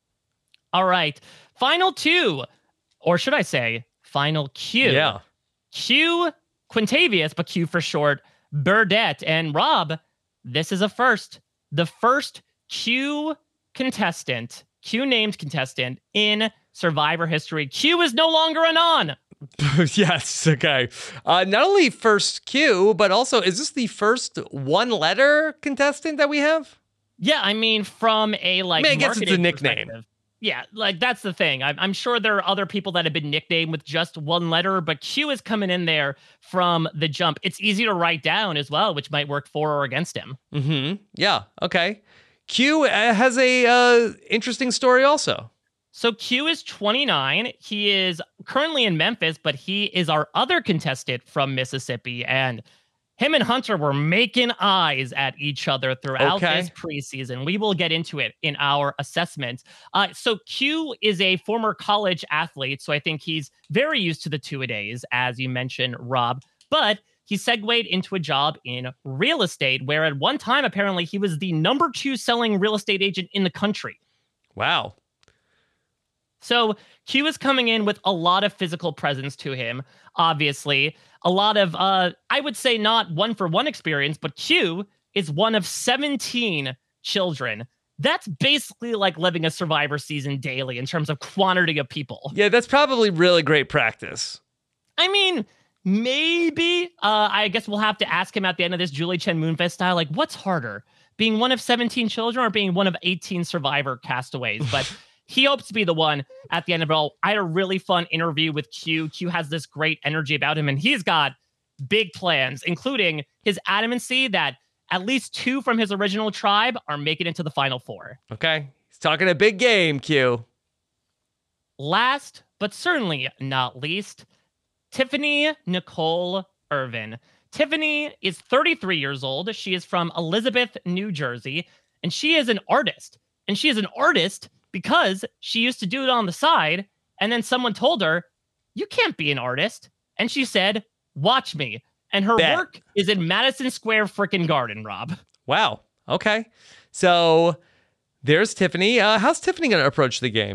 All right. Final two, or should I say final Q? Yeah. Q Quintavious, but Q for short, Burdett. And Rob, this is a first. The first Q contestant, Q named contestant in Survivor history. Q is no longer a non. Yes, okay. Uh, not only first Q, but also, is this the first one-letter contestant that we have? Yeah, I mean, from a, like, I mean, I guess it's a nickname. Yeah, like, that's the thing. I'm, I'm sure there are other people that have been nicknamed with just one letter, but Q is coming in there from the jump. It's easy to write down as well, which might work for or against him. Mm-hmm. Yeah, okay. Q has a uh, interesting story also. So Q is twenty-nine. He is currently in Memphis, but he is our other contestant from Mississippi. And him and Hunter were making eyes at each other throughout Okay. this preseason. We will get into it in our assessment. Uh, so Q is a former college athlete, so I think he's very used to the two-a-days, as you mentioned, Rob. But he segued into a job in real estate, where at one time, apparently, he was the number two selling real estate agent in the country. Wow. So Q is coming in with a lot of physical presence to him, obviously. A lot of, uh, I would say not one-for-one experience, but Q is one of seventeen children. That's basically like living a Survivor season daily in terms of quantity of people. Yeah, that's probably really great practice. I mean, maybe. Uh, I guess we'll have to ask him at the end of this Julie Chen Moonfest style, like, what's harder? Being one of seventeen children or being one of eighteen Survivor castaways? But he hopes to be the one at the end of it all. I had a really fun interview with Q. Q has this great energy about him, and he's got big plans, including his adamancy that at least two from his original tribe are making it to the final four. Okay. He's talking a big game, Q. Last, but certainly not least, Tiffany Nicole Irvin. Tiffany is thirty-three years old. She is from Elizabeth, New Jersey, and she is an artist. And she is an artist because she used to do it on the side. And then someone told her, you can't be an artist. And she said, watch me. And her Bet. work is in Madison Square frickin' Garden, Rob. Wow. Okay. So there's Tiffany. Uh, how's Tiffany going to approach the game?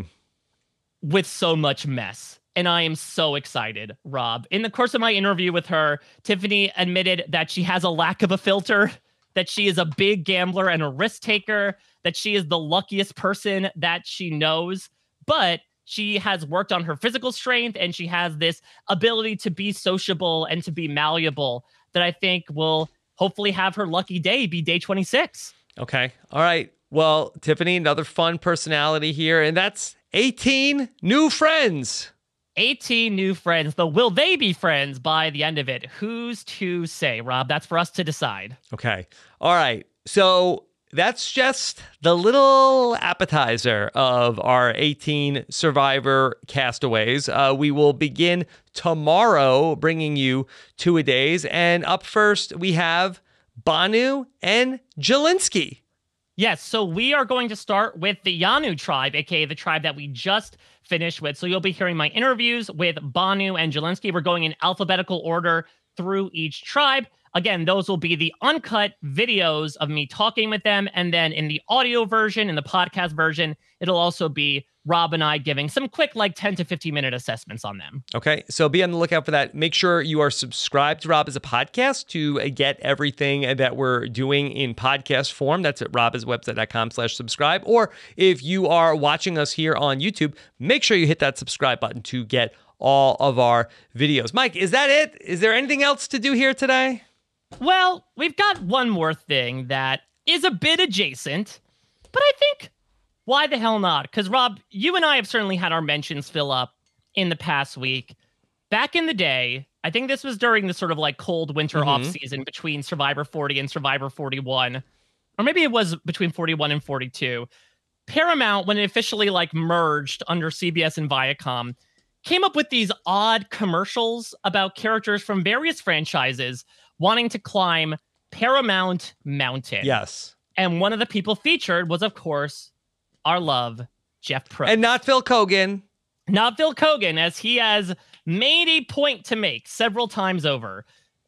With so much mess. And I am so excited, Rob. In the course of my interview with her, Tiffany admitted that she has a lack of a filter, that she is a big gambler and a risk taker, that she is the luckiest person that she knows. But she has worked on her physical strength, and she has this ability to be sociable and to be malleable that I think will hopefully have her lucky day be day twenty-six. Okay. All right. Well, Tiffany, another fun personality here, and that's eighteen new friends. eighteen new friends. Though, will they be friends by the end of it? Who's to say, Rob? That's for us to decide. Okay. All right. So that's just the little appetizer of our eighteen Survivor castaways. Uh, we will begin tomorrow bringing you two-a-days. And up first, we have Banu and Jelinski. Yes, so we are going to start with the Yanu tribe, aka the tribe that we just finished with. So you'll be hearing my interviews with Banu and Jelinski. We're going in alphabetical order through each tribe. Again, those will be the uncut videos of me talking with them. And then in the audio version, in the podcast version, it'll also be Rob and I giving some quick, like ten to fifteen minute assessments on them. Okay, so be on the lookout for that. Make sure you are subscribed to Rob as a podcast to get everything that we're doing in podcast form. That's at robaswebsite.com slash subscribe. Or if you are watching us here on YouTube, make sure you hit that subscribe button to get all of our videos. Mike, is that it? Is there anything else to do here today? Well, we've got one more thing that is a bit adjacent, but I think why the hell not? Because, Rob, you and I have certainly had our mentions fill up in the past week. Back in the day, I think this was during the sort of like cold winter Mm-hmm. off season between Survivor forty and Survivor forty-one, or maybe it was between forty-one and forty-two. Paramount, when it officially like merged under C B S and Viacom, came up with these odd commercials about characters from various franchises wanting to climb Paramount Mountain. Yes. And one of the people featured was, of course, our love, Jeff Probst. And not Phil Kogan. Not Phil Kogan, as he has made a point to make several times over.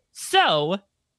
So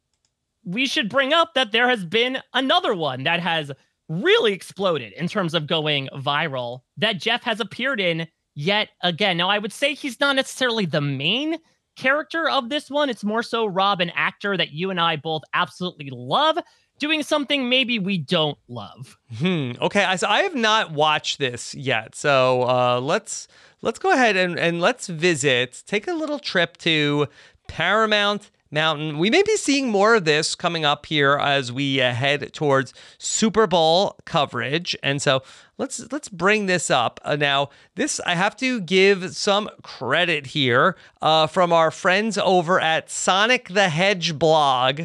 we should bring up that there has been another one that has really exploded in terms of going viral that Jeff has appeared in yet again. Now, I would say he's not necessarily the main character of this one. It's more so Rob, an actor that you and I both absolutely love, doing something maybe we don't love. Hmm. Okay. I, so I have not watched this yet. So uh, let's let's go ahead and, and let's visit, take a little trip to Paramount Mountain. We may be seeing more of this coming up here as we uh, head towards Super Bowl coverage. And so let's let's bring this up. Uh, now, this, I have to give some credit here uh, from our friends over at Sonic the Hedge blog,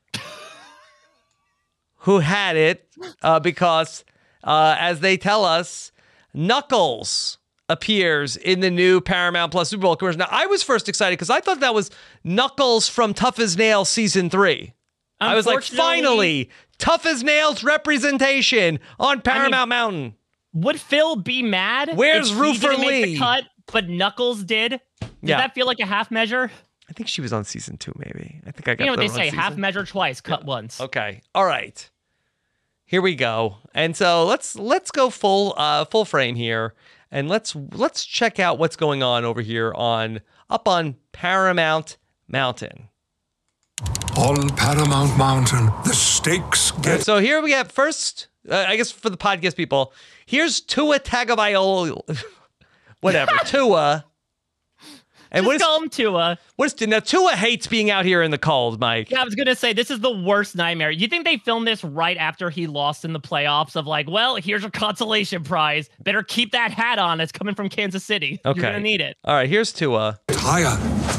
who had it uh, because, uh, as they tell us, Knuckles appears in the new Paramount Plus Super Bowl commercial. Now, I was first excited because I thought that was Knuckles from Tough as Nails Season three. I was like, finally, Tough as Nails representation on Paramount I mean, Mountain. Would Phil be mad? Where's if Roofer he didn't Lee? Make the cut, but Knuckles did? Did yeah. that feel like a half measure? I think she was on Season two, maybe. I think I got You know what they the say, season. half measure twice, cut yeah. once. Okay. All right. Here we go. And so let's let's go full uh, full frame here. And let's let's check out what's going on over here on up on Paramount Mountain. On Paramount Mountain, the stakes get... So here we have first, uh, I guess for the podcast people, here's Tua Tagovailoa. Whatever, Tua. And Just what is, call him Tua. What is, now, Tua hates being out here in the cold, Mike. Yeah, I was going to say, this is the worst nightmare. You think they filmed this right after he lost in the playoffs of like, well, here's your consolation prize. Better keep that hat on. It's coming from Kansas City. Okay. You're going to need it. All right, here's Tua. Higher.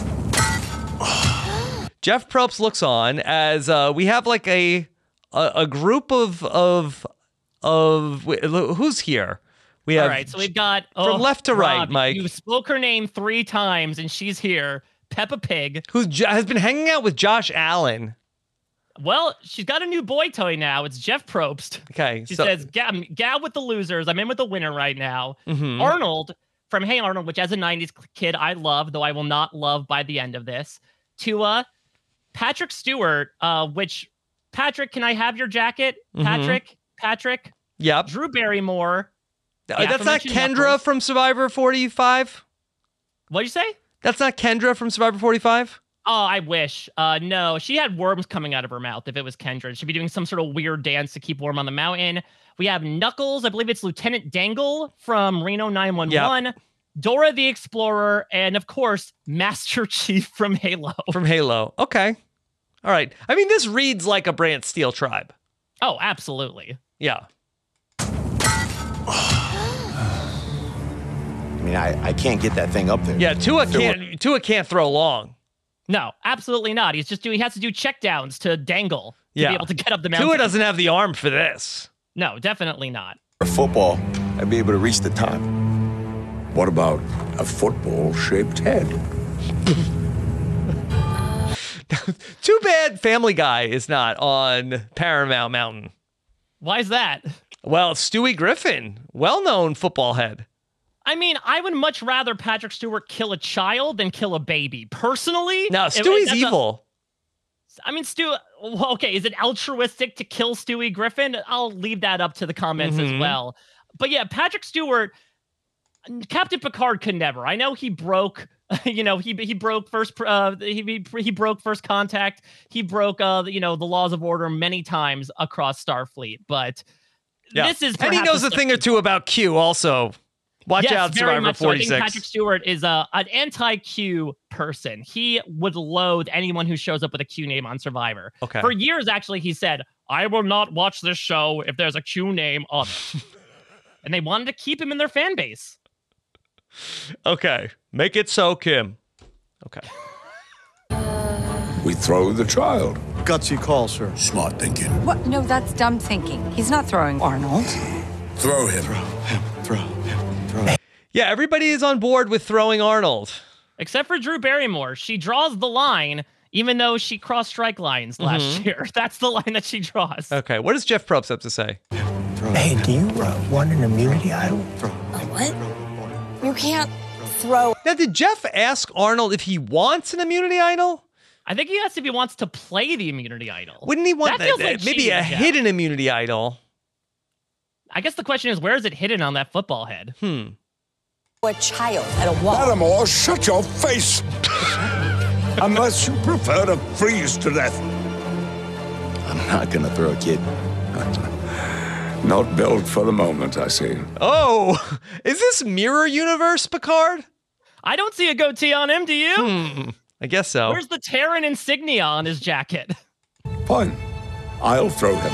Jeff Probst looks on as uh, we have like a a, a group of, of, of, who's here? We have All right, so we've got from oh, left to right, Rob, Mike. You spoke her name three times, and she's here. Peppa Pig, who has been hanging out with Josh Allen. Well, she's got a new boy toy now. It's Jeff Probst. Okay. She so, says, "Gal, gal with the losers. I'm in with the winner right now." Mhm. Arnold from Hey Arnold, which as a nineties kid I love, though I will not love by the end of this. To uh, Patrick Stewart, uh, which Patrick, can I have your jacket? Mhm. Patrick, Patrick. Yep. Drew Barrymore. Uh, that's not Kendra from Survivor forty-five? What'd you say? That's not Kendra from Survivor forty-five? Oh, I wish. Uh, no, she had worms coming out of her mouth if it was Kendra. She'd be doing some sort of weird dance to keep warm on the mountain. We have Knuckles. I believe it's Lieutenant Dangle from Reno nine one one. Yep. Dora the Explorer. And of course, Master Chief from Halo. From Halo. Okay. All right. I mean, this reads like a Brant Steele tribe. Oh, absolutely. Yeah. I mean, I, I can't get that thing up there. Yeah, Tua There can't were- Tua can't throw long. No, absolutely not. He's just doing, he has to do checkdowns to Dangle to Yeah. be able to get up the mountain. Tua doesn't have the arm for this. No, definitely not. For football, I'd be able to reach the top. What about a football-shaped head? Too bad Family Guy is not on Paramount Mountain. Why is that? Well, Stewie Griffin, well-known football head. I mean, I would much rather Patrick Stewart kill a child than kill a baby. Personally, No, if- Stewie's that's a- evil. I mean, Stu. Well, okay, is it altruistic to kill Stewie Griffin? I'll leave that up to the comments Mhm. as well. But yeah, Patrick Stewart, Captain Picard could never. I know he broke. You know, he he broke first. Uh, he he he broke first contact. He broke. Uh, you know, the laws of order many times across Starfleet. But Yeah. this is and he perhaps knows a a thing or two about Q also. Watch yes, out, very Survivor much so. I forty-six. think Patrick Stewart is a, an anti-Q person. He would loathe anyone who shows up with a Q name on Survivor. Okay. For years, actually, he said, "I will not watch this show if there's a Q name on it." And they wanted to keep him in their fan base. Okay. Make it so, Kim. Okay. We throw the child. Gutsy call, sir. Smart thinking. What? No, that's dumb thinking. He's not throwing Arnold. Throw him. Throw him. Throw him. Yeah, everybody is on board with throwing Arnold. Except for Drew Barrymore. She draws the line, even though she crossed strike lines last Mhm. year. That's the line that she draws. Okay. What does Jeff Probst have to say? Hey, do you uh, want an immunity idol? What? You can't throw. Now, did Jeff ask Arnold if he wants an immunity idol? I think he asked if he wants to play the immunity idol. Wouldn't he want That feels that- like maybe cheating, a Jeff. hidden immunity idol? I guess the question is, where is it hidden on that football head? Hmm. A child at a wall. Lattimore, shut your face! Unless you prefer to freeze to death. I'm not gonna throw a kid. Not built for the moment, I see. Oh, is this Mirror Universe, Picard? I don't see a goatee on him, do you? Hmm. I guess so. Where's the Terran insignia on his jacket? Fine. I'll throw him.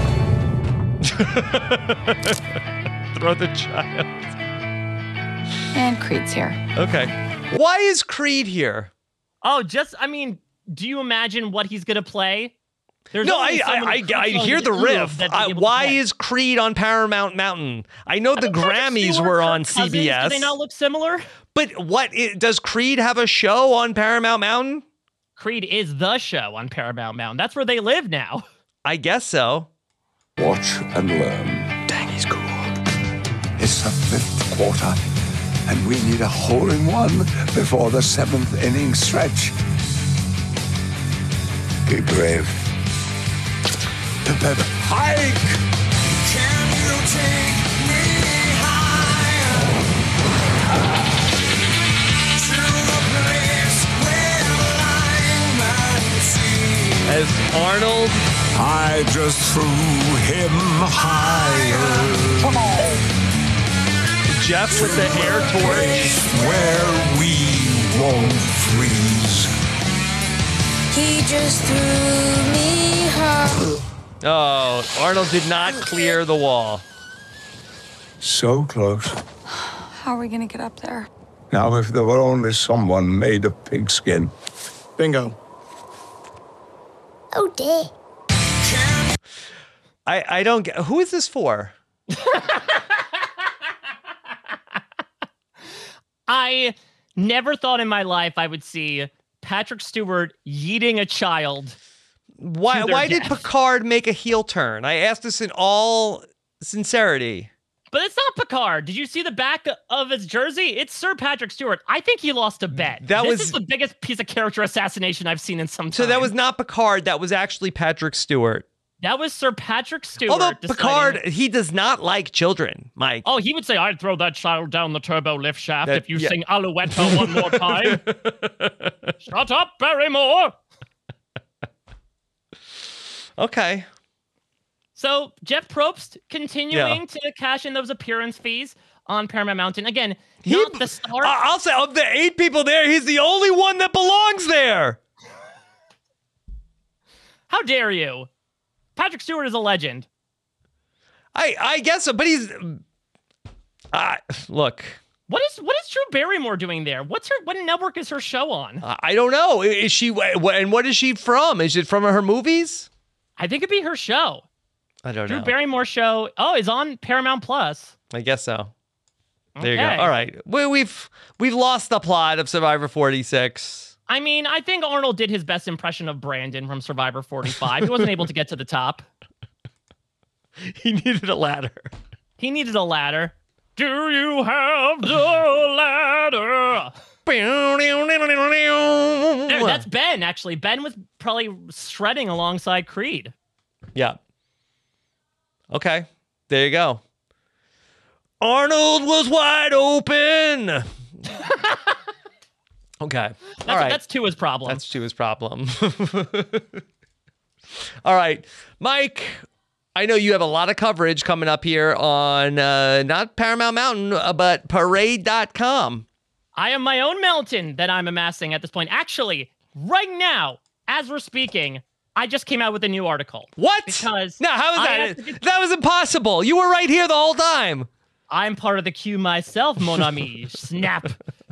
Throw the child. And Creed's here. Okay. Why is Creed here? Oh, just, I mean, do you imagine what he's going to play? There's no, only I so I, many I, I songs hear the that riff. they'd be I, able to why play. is Creed on Paramount Mountain? I know the I mean, Patrick Grammys Stewart, were Kirk on Cousins, C B S. Do they not look similar? But what i- does Creed have a show on Paramount Mountain? Creed is the show on Paramount Mountain. That's where they live now. I guess so. Watch and learn. Dang, he's cool. It's the fifth quarter, and we need a hole-in-one before the seventh inning stretch. Be brave. Hike! Can you take me higher to the place where lying man sees? As Arnold. I just threw him higher. Come on. Jeff with the air torch. Where we won't freeze. He just threw me high. Oh, Arnold did not clear the wall. So close. How are we gonna get up there? Now, if there were only someone made of pigskin. Bingo. Oh, dear. I, I don't get. Who is this for? I never thought in my life I would see Patrick Stewart yeeting a child Why? their Why did death. Picard make a heel turn? I asked this in all sincerity. But it's not Picard. Did you see the back of his jersey? It's Sir Patrick Stewart. I think he lost a bet. That this was- is the biggest piece of character assassination I've seen in some time. So that was not Picard. That was actually Patrick Stewart. That was Sir Patrick Stewart. Although deciding- Picard, he does not like children, Mike. Oh, he would say, I'd throw that child down the turbo lift shaft That- if you yeah. sing Alouette one more time. Shut up, Barrymore. Okay. So Jeff Probst continuing Yeah. to cash in those appearance fees on Paramount Mountain. Again, not the star. I- I'll say of the eight people there, he's the only one that belongs there. How dare you? Patrick Stewart is a legend. I I guess so, but he's. Uh, look, What is what is Drew Barrymore doing there? What's her? What network is her show on? I I don't know. Is she wh- and what is she from? Is it from her movies? I think it'd be her show. I don't Drew know. Barrymore show. Oh, is on Paramount Plus. I guess so. There you Okay. go. All right, we, we've we've lost the plot of Survivor forty-six. I mean, I think Arnold did his best impression of Brandon from Survivor forty-five. He wasn't able to get to the top. He needed a ladder. He needed a ladder. Do you have the ladder? There, that's Ben, actually. Ben was probably shredding alongside Creed. Yeah. Okay. There you go. Arnold was wide open. Okay. That's, All right. that's two his problem. That's to his problem. All right. Mike, I know you have a lot of coverage coming up here on uh, not Paramount Mountain, uh, but parade dot com. I have my own mountain that I'm amassing at this point. Actually, right now, as we're speaking, I just came out with a new article. What? Because No, how is I have that? to get- That was impossible. You were right here the whole time. I'm part of the queue myself, mon ami. Snap.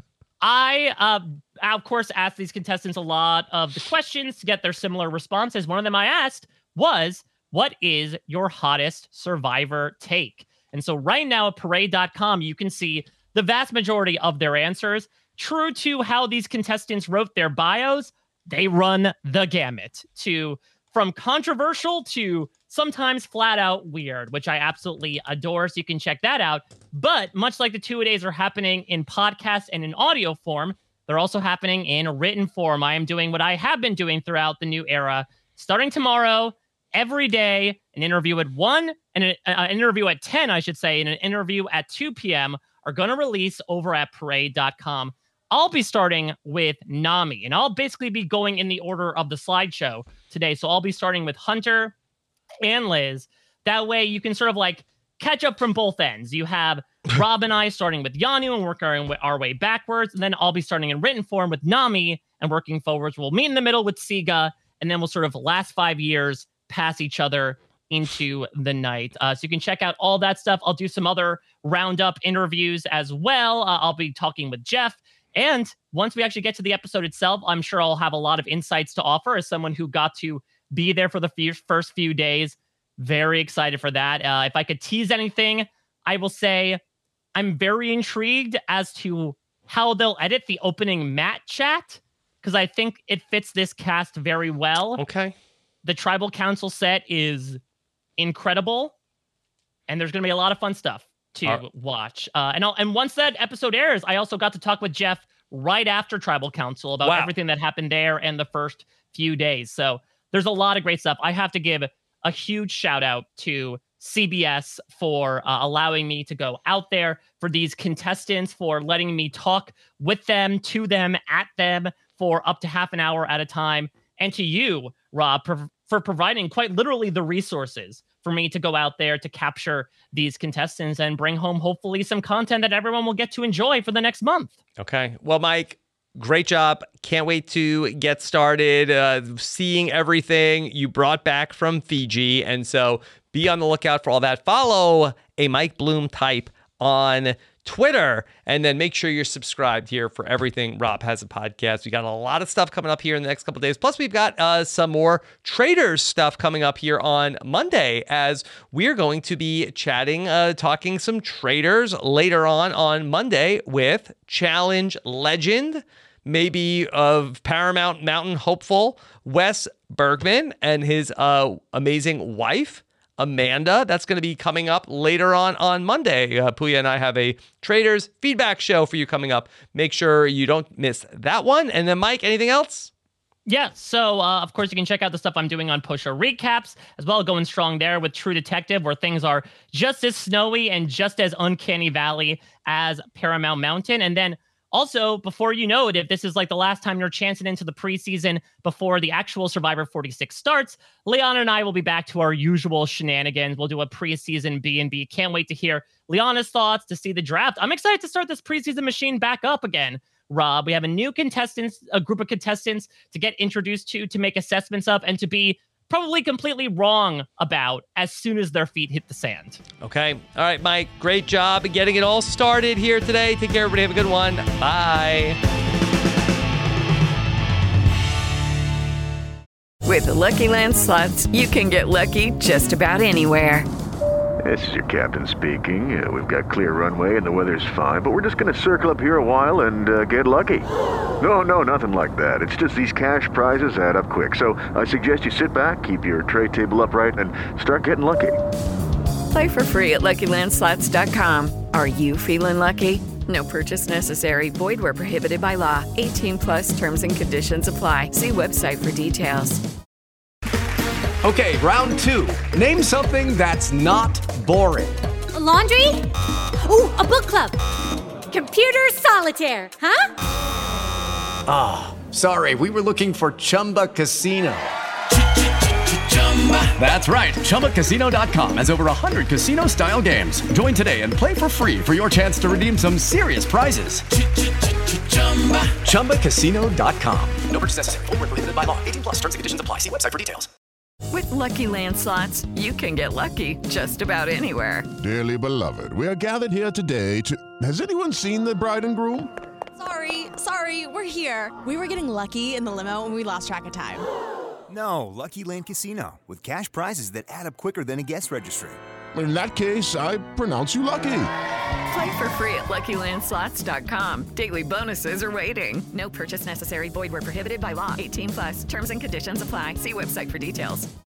I, uh, of course, asked these contestants a lot of the questions to get their similar responses. One of them I asked was, what is your hottest Survivor take? And so right now at parade dot com, you can see the vast majority of their answers. True to how these contestants wrote their bios, they run the gamut to from controversial to sometimes flat out weird, which I absolutely adore. So you can check that out. But much like the two-a-days are happening in podcast and in audio form, they're also happening in written form. I am doing what I have been doing throughout the new era. Starting tomorrow, every day, an interview at one and an, uh, an interview at ten, I should say, and an interview at two p.m. are going to release over at parade dot com. I'll be starting with Nami, and I'll basically be going in the order of the slideshow today. So I'll be starting with Hunter and Liz. That way you can sort of like catch up from both ends. You have Rob and I starting with Yanu and working our, our way backwards. And then I'll be starting in written form with Nami and working forwards. We'll meet in the middle with Siga, and then we'll sort of last five years pass each other into the night. Uh, so you can check out all that stuff. I'll do some other roundup interviews as well. Uh, I'll be talking with Jeff. And once we actually get to the episode itself, I'm sure I'll have a lot of insights to offer as someone who got to be there for the few, first few days. Very excited for that. Uh, if I could tease anything, I will say I'm very intrigued as to how they'll edit the opening Matt chat, because I think it fits this cast very well. Okay. The Tribal Council set is incredible, and there's going to be a lot of fun stuff to Uh, watch. Uh, and I'll, and once that episode airs, I also got to talk with Jeff right after Tribal Council about Wow. everything that happened there and the first few days. So there's a lot of great stuff. I have to give a huge shout out to C B S for uh, allowing me to go out there, for these contestants, for letting me talk with them, to them, at them for up to half an hour at a time, and to you, Rob, for, for providing quite literally the resources for me to go out there to capture these contestants and bring home hopefully some content that everyone will get to enjoy for the next month. Okay. Well, Mike, great job. Can't wait to get started uh, seeing everything you brought back from Fiji. And so be on the lookout for all that. Follow a Mike Bloom type on Twitter, and then make sure you're subscribed here for everything Rob Has a Podcast. We got a lot of stuff coming up here in the next couple of days. Plus, we've got uh, some more Traders stuff coming up here on Monday, as we're going to be chatting, uh, talking some Traders later on on Monday with Challenge legend maybe of Paramount Mountain hopeful Wes Bergman and his uh, amazing wife, Amanda. That's going to be coming up later on on Monday. Uh, Puya and I have a Traders feedback show for you coming up. Make sure you don't miss that one. And then, Mike, anything else? Yeah, so uh, of course you can check out the stuff I'm doing on Pusher Recaps as well, going strong there with True Detective, where things are just as snowy and just as uncanny valley as Paramount Mountain. And then also, before you know it, if this is like the last time you're chancing into the preseason before the actual Survivor forty-six starts, Liana and I will be back to our usual shenanigans. We'll do a preseason B and B. Can't wait to hear Liana's thoughts, to see the draft. I'm excited to start this preseason machine back up again. Rob, we have a new contestants, a group of contestants to get introduced to, to make assessments of, and to be probably completely wrong about as soon as their feet hit the sand. Okay. All right, Mike. Great job getting it all started here today. Take care, everybody. Have a good one. Bye. With the Lucky Land Slots, you can get lucky just about anywhere. This is your captain speaking. Uh, we've got clear runway and the weather's fine, but we're just going to circle up here a while and uh, get lucky. No, no, nothing like that. It's just these cash prizes add up quick. So I suggest you sit back, keep your tray table upright, and start getting lucky. Play for free at Lucky Land Slots dot com. Are you feeling lucky? No purchase necessary. Void where prohibited by law. eighteen plus terms and conditions apply. See website for details. Okay, round two. Name something that's not boring. A laundry? Ooh, a book club. Computer solitaire, huh? Ah, oh, sorry, we were looking for Chumba Casino. That's right, Chumba Casino dot com has over one hundred casino-style games. Join today and play for free for your chance to redeem some serious prizes. Chumba Casino dot com. No purchase necessary. Void where prohibited by law. eighteen plus terms and conditions apply. See website for details. With Lucky Land Slots, you can get lucky just about anywhere. Dearly beloved, we are gathered here today to... Has anyone seen the bride and groom? Sorry, sorry, we're here. We were getting lucky in the limo and we lost track of time. No, Lucky Land Casino, with cash prizes that add up quicker than a guest registry. In that case, I pronounce you lucky. Play for free at Lucky Land Slots dot com. Daily bonuses are waiting. No purchase necessary. Void where prohibited by law. eighteen plus. Terms and conditions apply. See website for details.